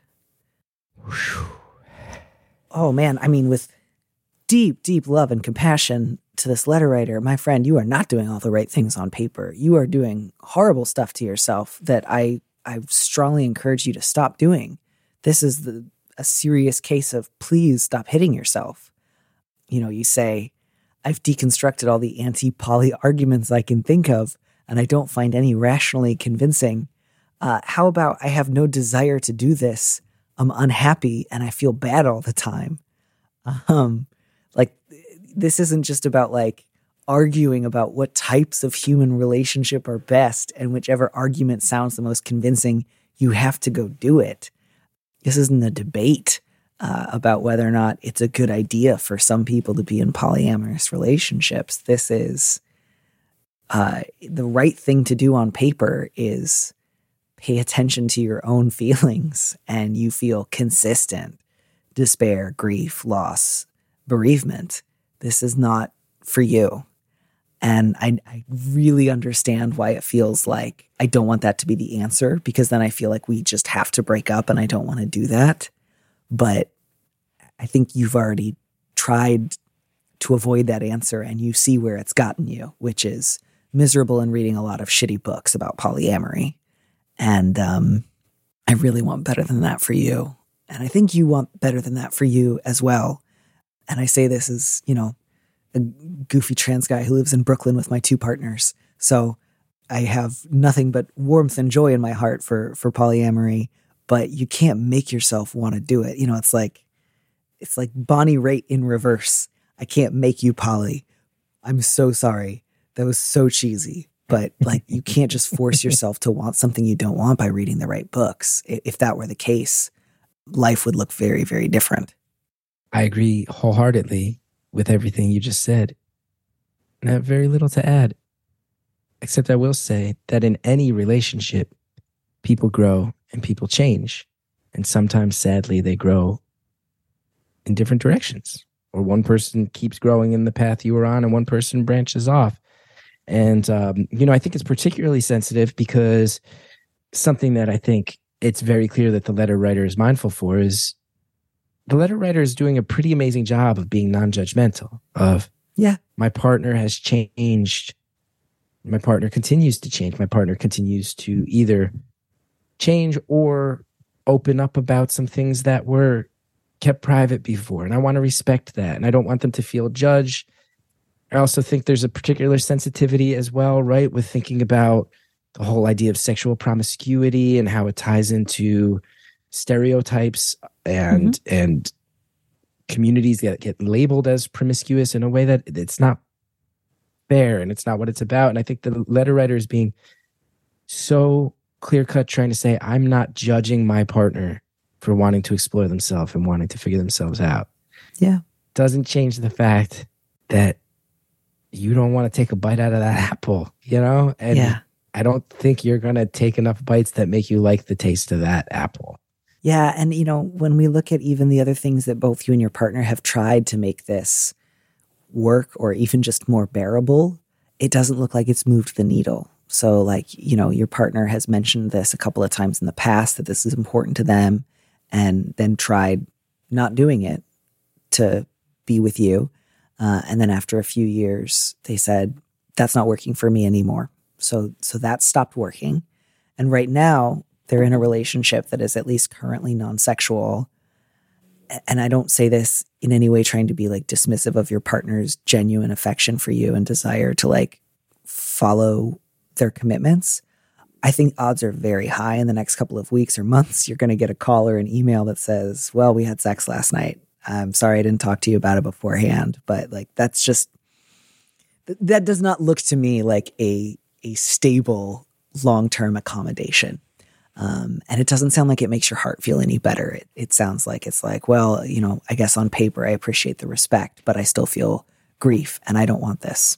Oh man, I mean, with deep, deep love and compassion to this letter writer, my friend, you are not doing all the right things on paper. You are doing horrible stuff to yourself that I I strongly encourage you to stop doing. This is the a serious case of please stop hitting yourself. You know, you say, I've deconstructed all the anti-poly arguments I can think of, and I don't find any rationally convincing. Uh, how about I have no desire to do this? I'm unhappy and I feel bad all the time. Um, like, this isn't just about like arguing about what types of human relationship are best, and whichever argument sounds the most convincing, you have to go do it. This isn't a debate uh, about whether or not it's a good idea for some people to be in polyamorous relationships. This is uh, the right thing to do on paper is pay attention to your own feelings, and you feel consistent despair, grief, loss, bereavement. This is not for you. And I, I really understand why it feels like I don't want that to be the answer, because then I feel like we just have to break up, and I don't want to do that. But I think you've already tried to avoid that answer, and you see where it's gotten you, which is miserable and reading a lot of shitty books about polyamory. And um, I really want better than that for you. And I think you want better than that for you as well. And I say this as, you know, a goofy trans guy who lives in Brooklyn with my two partners. So I have nothing but warmth and joy in my heart for, for polyamory, but you can't make yourself want to do it. You know, it's like, it's like Bonnie Raitt in reverse. I can't make you poly. I'm so sorry. That was so cheesy. But like, you can't just force yourself to want something you don't want by reading the right books. If that were the case, life would look very, very different. I agree wholeheartedly with everything you just said. And I have very little to add, except I will say that in any relationship, people grow and people change. And sometimes, sadly, they grow in different directions. Or one person keeps growing in the path you were on and one person branches off. And, um, you know, I think it's particularly sensitive because something that I think it's very clear that the letter writer is mindful for is the letter writer is doing a pretty amazing job of being non-judgmental, of, yeah, my partner has changed. My partner continues to change. My partner continues to either change or open up about some things that were kept private before. And I want to respect that. And I don't want them to feel judged. I also think there's a particular sensitivity as well, right, with thinking about the whole idea of sexual promiscuity and how it ties into stereotypes and mm-hmm. and communities that get labeled as promiscuous in a way that it's not fair and it's not what it's about. And I think the letter writer is being so clear-cut, trying to say, I'm not judging my partner for wanting to explore themselves and wanting to figure themselves out. Yeah. Doesn't change the fact that you don't want to take a bite out of that apple, you know? And yeah. I don't think you're going to take enough bites that make you like the taste of that apple. Yeah. And, you know, when we look at even the other things that both you and your partner have tried to make this work or even just more bearable, it doesn't look like it's moved the needle. So like, you know, your partner has mentioned this a couple of times in the past that this is important to them and then tried not doing it to be with you. Uh, and then after a few years, they said, that's not working for me anymore. So, so that stopped working. And right now they're in a relationship that is at least currently non-sexual. And I don't say this in any way trying to be like dismissive of your partner's genuine affection for you and desire to like follow their commitments. I think odds are very high in the next couple of weeks or months, you're going to get a call or an email that says, well, we had sex last night. I'm sorry I didn't talk to you about it beforehand, but like, that's just, th- that does not look to me like a, a stable long-term accommodation. Um, and it doesn't sound like it makes your heart feel any better. It, it sounds like it's like, well, you know, I guess on paper, I appreciate the respect, but I still feel grief and I don't want this.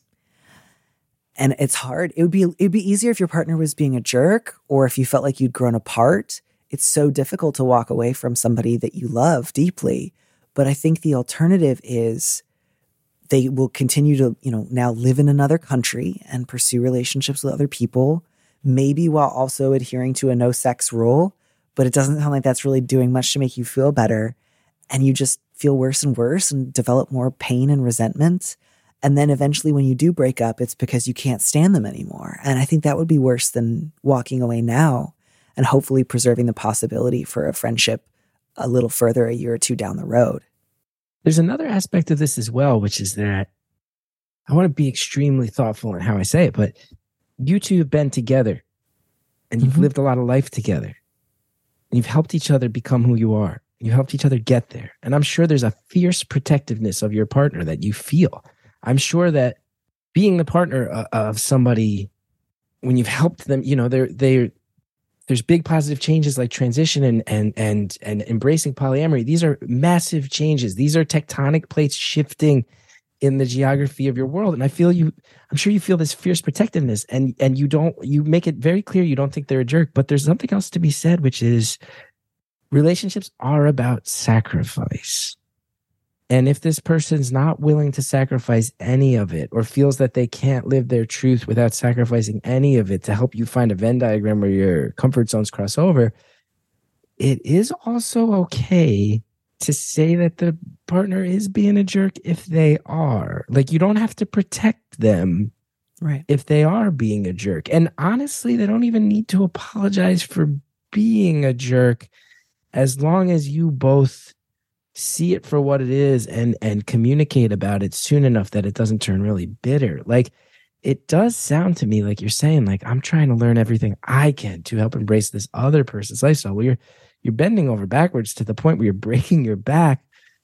And it's hard. It would be, it'd be easier if your partner was being a jerk or if you felt like you'd grown apart. It's so difficult to walk away from somebody that you love deeply. But I think the alternative is they will continue to, you know, now live in another country and pursue relationships with other people, maybe while also adhering to a no sex rule. But it doesn't sound like that's really doing much to make you feel better. And you just feel worse and worse and develop more pain and resentment. And then eventually when you do break up, it's because you can't stand them anymore. And I think that would be worse than walking away now and hopefully preserving the possibility for a friendship a little further a year or two down the road. There's another aspect of this as well, which is that I want to be extremely thoughtful in how I say it, but you two have been together and you've mm-hmm. lived a lot of life together. And you've helped each other become who you are. You helped each other get there. And I'm sure there's a fierce protectiveness of your partner that you feel. I'm sure that being the partner of, of somebody, when you've helped them, you know, they're, they're, there's big positive changes like transition and, and, and, and embracing polyamory. These are massive changes. These are tectonic plates shifting in the geography of your world. And I feel you, I'm sure you feel this fierce protectiveness, and, and you don't, you make it very clear you don't think they're a jerk, but there's something else to be said, which is relationships are about sacrifice. And if this person's not willing to sacrifice any of it, or feels that they can't live their truth without sacrificing any of it to help you find a Venn diagram where your comfort zones cross over, it is also okay to say that the partner is being a jerk if they are. Like, you don't have to protect them, right, if they are being a jerk. And honestly, they don't even need to apologize for being a jerk, as long as you both see it for what it is and and communicate about it soon enough that it doesn't turn really bitter. Like, it does sound to me like you're saying, like, I'm trying to learn everything I can to help embrace this other person's lifestyle. Well, you're you're bending over backwards to the point where you're breaking your back.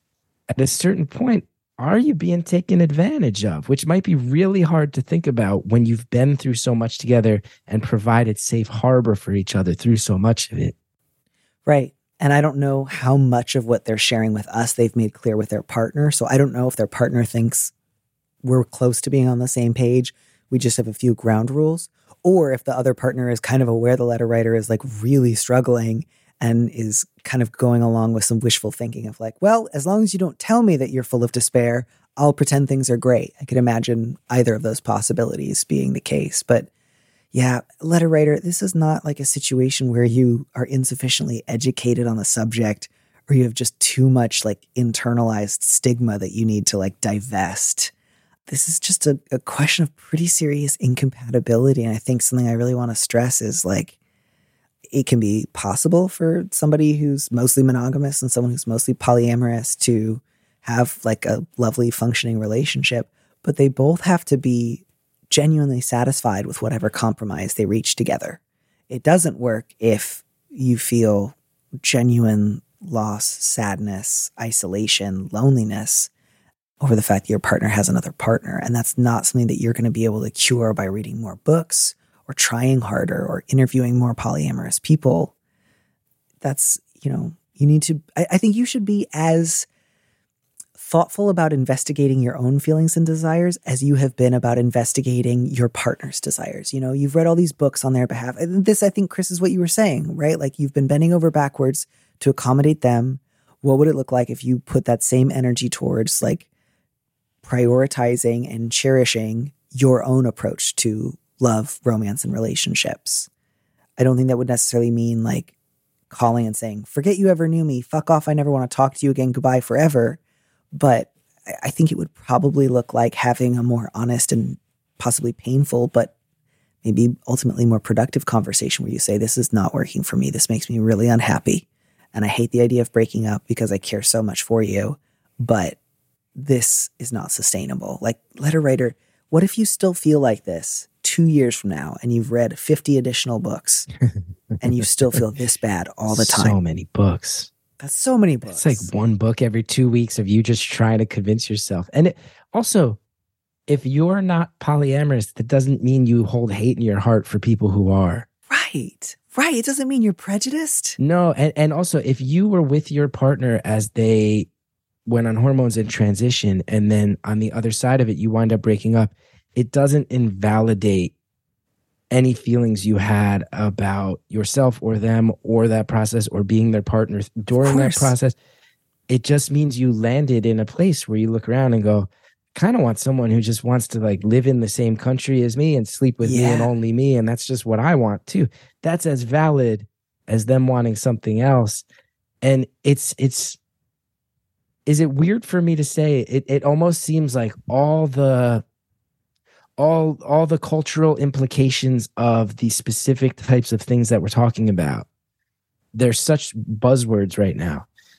At a certain point, are you being taken advantage of? Which might be really hard to think about when you've been through so much together and provided safe harbor for each other through so much of it. Right. And I don't know how much of what they're sharing with us they've made clear with their partner. So I don't know if their partner thinks we're close to being on the same page. We just have a few ground rules. Or if the other partner is kind of aware the letter writer is like really struggling and is kind of going along with some wishful thinking of like, well, as long as you don't tell me that you're full of despair, I'll pretend things are great. I could imagine either of those possibilities being the case. But yeah, letter writer, this is not like a situation where you are insufficiently educated on the subject, or you have just too much like internalized stigma that you need to like divest. This is just a, a question of pretty serious incompatibility. And I think something I really want to stress is like, it can be possible for somebody who's mostly monogamous and someone who's mostly polyamorous to have like a lovely functioning relationship, but they both have to be genuinely satisfied with whatever compromise they reach together. It doesn't work if you feel genuine loss, sadness, isolation, loneliness over the fact that your partner has another partner. And that's not something that you're going to be able to cure by reading more books or trying harder or interviewing more polyamorous people. That's, you know, you need to, I, I think you should be as thoughtful about investigating your own feelings and desires as you have been about investigating your partner's desires. You know, you've read all these books on their behalf. And this, I think, Chris, is what you were saying, right? Like, you've been bending over backwards to accommodate them. What would it look like if you put that same energy towards like prioritizing and cherishing your own approach to love, romance, and relationships? I don't think that would necessarily mean like calling and saying, forget you ever knew me, fuck off, I never want to talk to you again, goodbye forever. But I think it would probably look like having a more honest and possibly painful, but maybe ultimately more productive conversation where you say, this is not working for me. This makes me really unhappy. And I hate the idea of breaking up because I care so much for you, but this is not sustainable. Like, letter writer, what if you still feel like this two years from now and you've read fifty additional books and you still feel this bad all the time? So many books. That's so many books. It's like one book every two weeks of you just trying to convince yourself. And it, also, if you're not polyamorous, that doesn't mean you hold hate in your heart for people who are. Right. Right. It doesn't mean you're prejudiced. No. And, and also, if you were with your partner as they went on hormones and transition, and then on the other side of it, you wind up breaking up, it doesn't invalidate any feelings you had about yourself or them or that process or being their partner during that process. It just means you landed in a place where you look around and go, kind of want someone who just wants to like live in the same country as me and sleep with yeah. me and only me. And that's just what I want too. That's as valid as them wanting something else. And it's, it's, is it weird for me to say it? It almost seems like all the, all, all the cultural implications of the specific types of things that we're talking about, they're such buzzwords right now.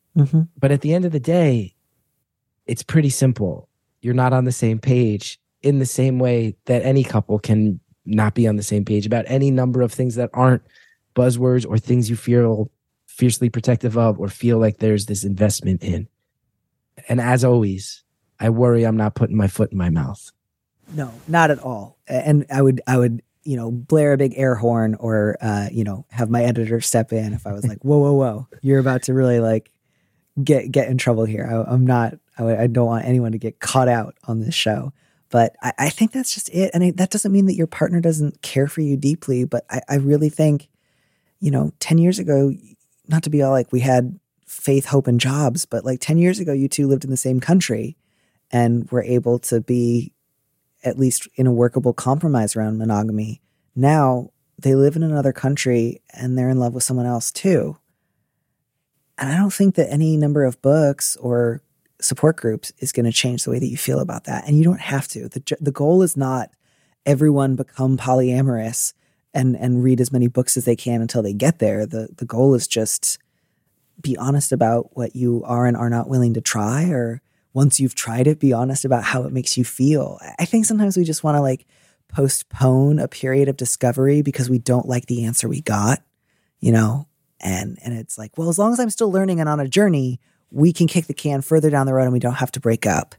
Mm-hmm. But at the end of the day, it's pretty simple. You're not on the same page in the same way that any couple can not be on the same page about any number of things that aren't buzzwords or things you feel fiercely protective of or feel like there's this investment in. And as always, I worry I'm not putting my foot in my mouth. No, not at all. And I would, I would, you know, blare a big air horn or, uh, you know, have my editor step in if I was like, whoa, whoa, whoa, you're about to really like get, get in trouble here. I, I'm not, I, I don't want anyone to get caught out on this show. But I, I think that's just it. And I, that doesn't mean that your partner doesn't care for you deeply. But I, I really think, you know, ten years ago, not to be all like we had faith, hope, and jobs, but like ten years ago, you two lived in the same country and were able to be at least in a workable compromise around monogamy. Now they live in another country and they're in love with someone else too. And I don't think that any number of books or support groups is going to change the way that you feel about that. And you don't have to. The, the goal is not everyone become polyamorous and, and read as many books as they can until they get there. The, the goal is just be honest about what you are and are not willing to try, or once you've tried it, be honest about how it makes you feel. I think sometimes we just want to like postpone a period of discovery because we don't like the answer we got, you know? And, and it's like, well, as long as I'm still learning and on a journey, we can kick the can further down the road and we don't have to break up.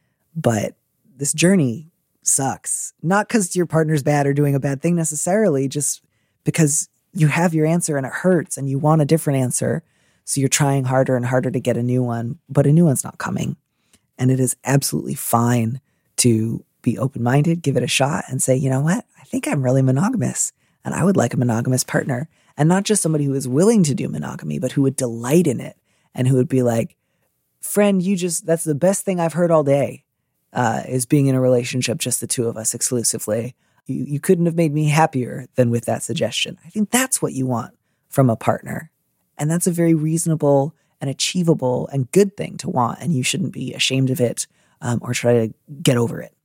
But this journey sucks. Not because your partner's bad or doing a bad thing necessarily, just because you have your answer and it hurts and you want a different answer. So you're trying harder and harder to get a new one, but a new one's not coming. And it is absolutely fine to be open-minded, give it a shot and say, you know what? I think I'm really monogamous and I would like a monogamous partner. And not just somebody who is willing to do monogamy, but who would delight in it. And who would be like, friend, you just, that's the best thing I've heard all day, uh, is being in a relationship, just the two of us exclusively. You, you couldn't have made me happier than with that suggestion. I think that's what you want from a partner. And that's a very reasonable and achievable and good thing to want. And you shouldn't be ashamed of it um, or try to get over it.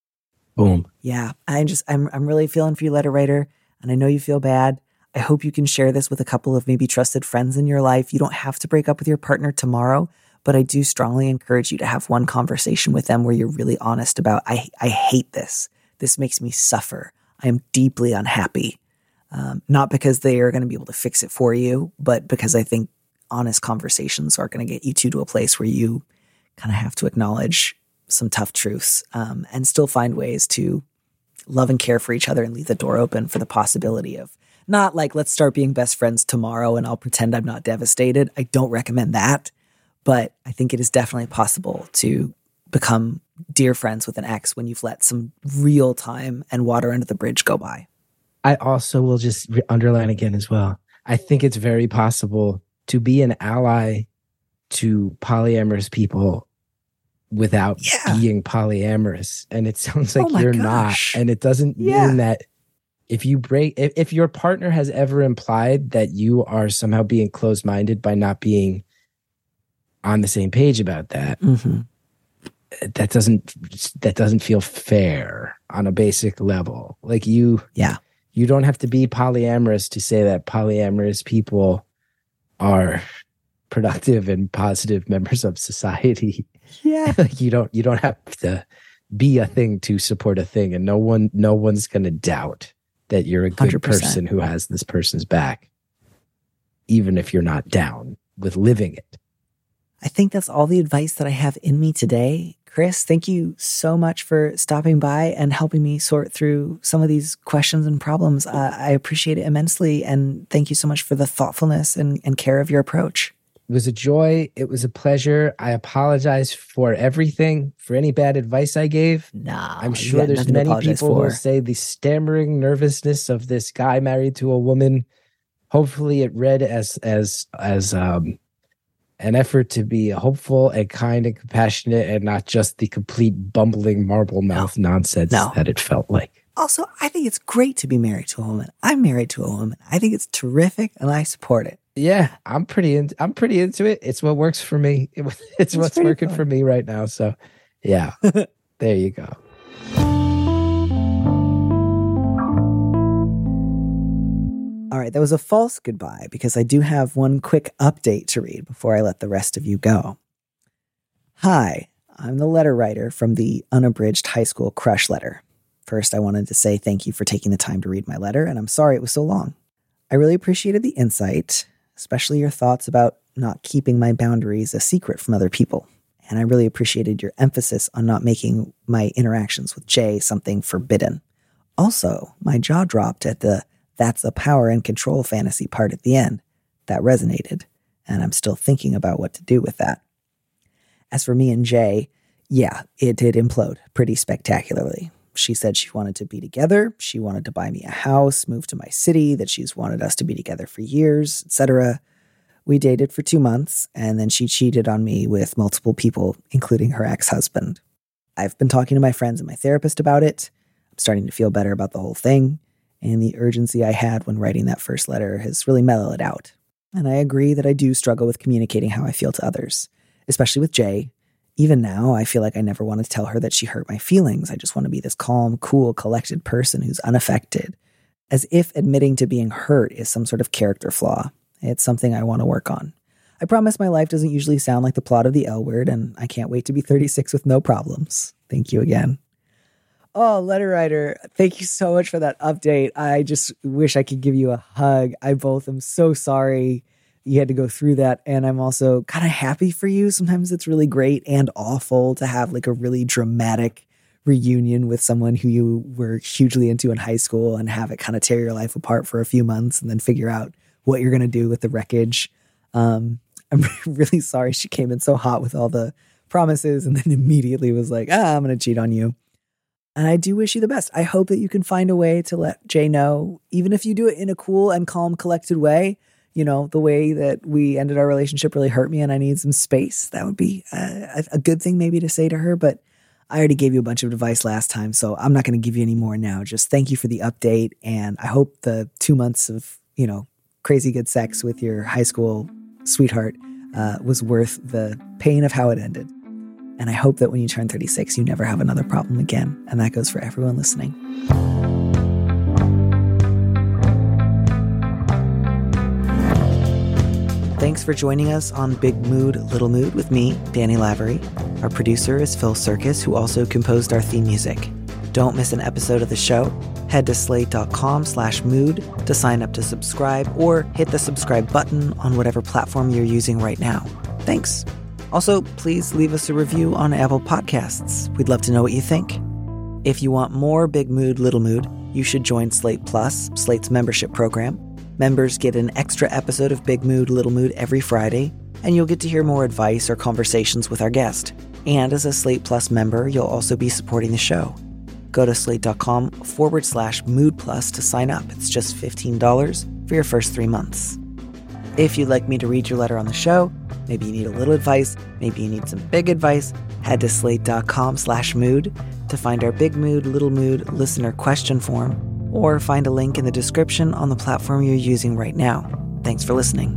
Boom. Yeah. I just, I'm, I'm really feeling for you, letter writer. And I know you feel bad. I hope you can share this with a couple of maybe trusted friends in your life. You don't have to break up with your partner tomorrow, but I do strongly encourage you to have one conversation with them where you're really honest about, I, I hate this. This makes me suffer. I am deeply unhappy. Um, not because they are going to be able to fix it for you, but because I think honest conversations are going to get you two to a place where you kind of have to acknowledge some tough truths um, and still find ways to love and care for each other and leave the door open for the possibility of not like, let's start being best friends tomorrow and I'll pretend I'm not devastated. I don't recommend that, but I think it is definitely possible to become dear friends with an ex when you've let some real time and water under the bridge go by. I also will just re- underline again as well. I think it's very possible to be an ally to polyamorous people without yeah. being polyamorous. And it sounds like oh you're gosh. not. And it doesn't yeah. mean that if you break, if, if your partner has ever implied that you are somehow being closed-minded by not being on the same page about that, mm-hmm. that doesn't, that doesn't feel fair on a basic level. Like you, yeah. you don't have to be polyamorous to say that polyamorous people are productive and positive members of society. Yeah. Like you don't, you don't have to be a thing to support a thing, and no one, no one's going to doubt that you're a good one hundred percent person who has this person's back, even if you're not down with living it. I think that's all the advice that I have in me today. Chris, thank you so much for stopping by and helping me sort through some of these questions and problems. Uh, I appreciate it immensely. And thank you so much for the thoughtfulness and, and care of your approach. It was a joy. It was a pleasure. I apologize for everything, for any bad advice I gave. Nah, I'm sure there's many people who will say the stammering nervousness of this guy married to a woman. Hopefully it read as, as, as, um, an effort to be hopeful and kind and compassionate and not just the complete bumbling marble mouth no. nonsense no. that it felt like. Also, I think it's great to be married to a woman. I'm married to a woman. I think it's terrific and I support it. Yeah, I'm pretty in, I'm pretty into it. It's what works for me. It, it's, it's what's working fun. for me right now. So yeah, there you go. All right, that was a false goodbye because I do have one quick update to read before I let the rest of you go. Hi, I'm the letter writer from the unabridged high school crush letter. First, I wanted to say thank you for taking the time to read my letter, and I'm sorry it was so long. I really appreciated the insight, especially your thoughts about not keeping my boundaries a secret from other people. And I really appreciated your emphasis on not making my interactions with Jay something forbidden. Also, my jaw dropped at the "that's a power and control fantasy" part at the end. That resonated, and I'm still thinking about what to do with that. As for me and Jay, yeah, it did implode pretty spectacularly. She said she wanted to be together, she wanted to buy me a house, move to my city, that she's wanted us to be together for years, et cetera. We dated for two months, and then she cheated on me with multiple people, including her ex-husband. I've been talking to my friends and my therapist about it. I'm starting to feel better about the whole thing, and the urgency I had when writing that first letter has really mellowed it out. And I agree that I do struggle with communicating how I feel to others, especially with Jay. Even now, I feel like I never want to tell her that she hurt my feelings. I just want to be this calm, cool, collected person who's unaffected, as if admitting to being hurt is some sort of character flaw. It's something I want to work on. I promise my life doesn't usually sound like the plot of The L Word, and I can't wait to be thirty-six with no problems. Thank you again. Oh, letter writer, thank you so much for that update. I just wish I could give you a hug. I both am so sorry you had to go through that, and I'm also kind of happy for you. Sometimes it's really great and awful to have like a really dramatic reunion with someone who you were hugely into in high school and have it kind of tear your life apart for a few months and then figure out what you're going to do with the wreckage. Um, I'm really sorry she came in so hot with all the promises and then immediately was like, ah, I'm going to cheat on you. And I do wish you the best. I hope that you can find a way to let Jay know, even if you do it in a cool and calm, collected way. You know, the way that we ended our relationship really hurt me and I need some space. That would be a, a good thing maybe to say to her, but I already gave you a bunch of advice last time, so I'm not going to give you any more now. Just thank you for the update, and I hope the two months of, you know, crazy good sex with your high school sweetheart uh, was worth the pain of how it ended. And I hope that when you turn thirty-six, you never have another problem again. And that goes for everyone listening. Thanks for joining us on Big Mood, Little Mood with me, Danny Lavery. Our producer is Phil Circus, who also composed our theme music. Don't miss an episode of the show. Head to slate.com slash mood to sign up to subscribe or hit the subscribe button on whatever platform you're using right now. Thanks. Also, please leave us a review on Apple Podcasts. We'd love to know what you think. If you want more Big Mood, Little Mood, you should join Slate Plus, Slate's membership program. Members get an extra episode of Big Mood, Little Mood every Friday, and you'll get to hear more advice or conversations with our guest. And as a Slate Plus member, you'll also be supporting the show. Go to slate.com forward slash mood plus to sign up. It's just fifteen dollars for your first three months. If you'd like me to read your letter on the show, maybe you need a little advice, maybe you need some big advice, head to slate.com slash mood to find our Big Mood, Little Mood listener question form, or find a link in the description on the platform you're using right now. Thanks for listening.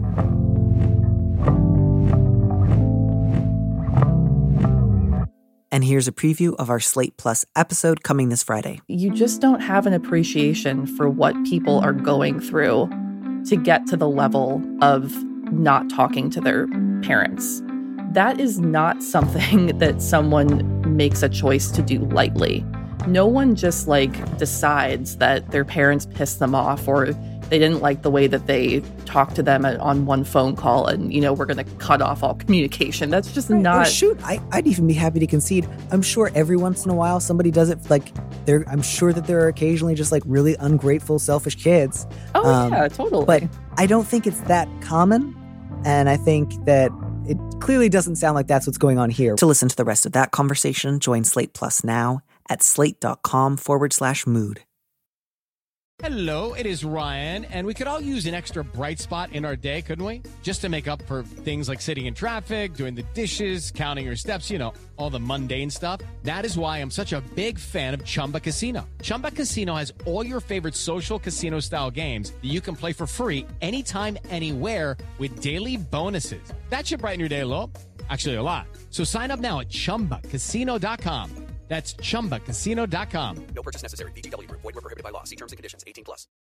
And here's a preview of our Slate Plus episode coming this Friday. You just don't have an appreciation for what people are going through to get to the level of not talking to their parents. That is not something that someone makes a choice to do lightly. No one just like decides that their parents pissed them off or they didn't like the way that they talked to them on one phone call and, you know, we're going to cut off all communication. That's just right. not... Oh, shoot, I, I'd even be happy to concede. I'm sure every once in a while somebody does it, like, there. I'm sure that there are occasionally just, like, really ungrateful, selfish kids. Oh, um, yeah, totally. But I don't think it's that common, and I think that it clearly doesn't sound like that's what's going on here. To listen to the rest of that conversation, join Slate Plus now at slate.com forward slash mood. Hello, it is Ryan, and we could all use an extra bright spot in our day, couldn't we? Just to make up for things like sitting in traffic, doing the dishes, counting your steps, you know, all the mundane stuff. That is why I'm such a big fan of Chumba Casino. Chumba Casino has all your favorite social casino-style games that you can play for free anytime, anywhere with daily bonuses. That should brighten your day a little. Actually, a lot. So sign up now at chumba casino dot com. That's chumba casino dot com. No purchase necessary. V G W Group. Void where prohibited by law. See terms and conditions. eighteen plus.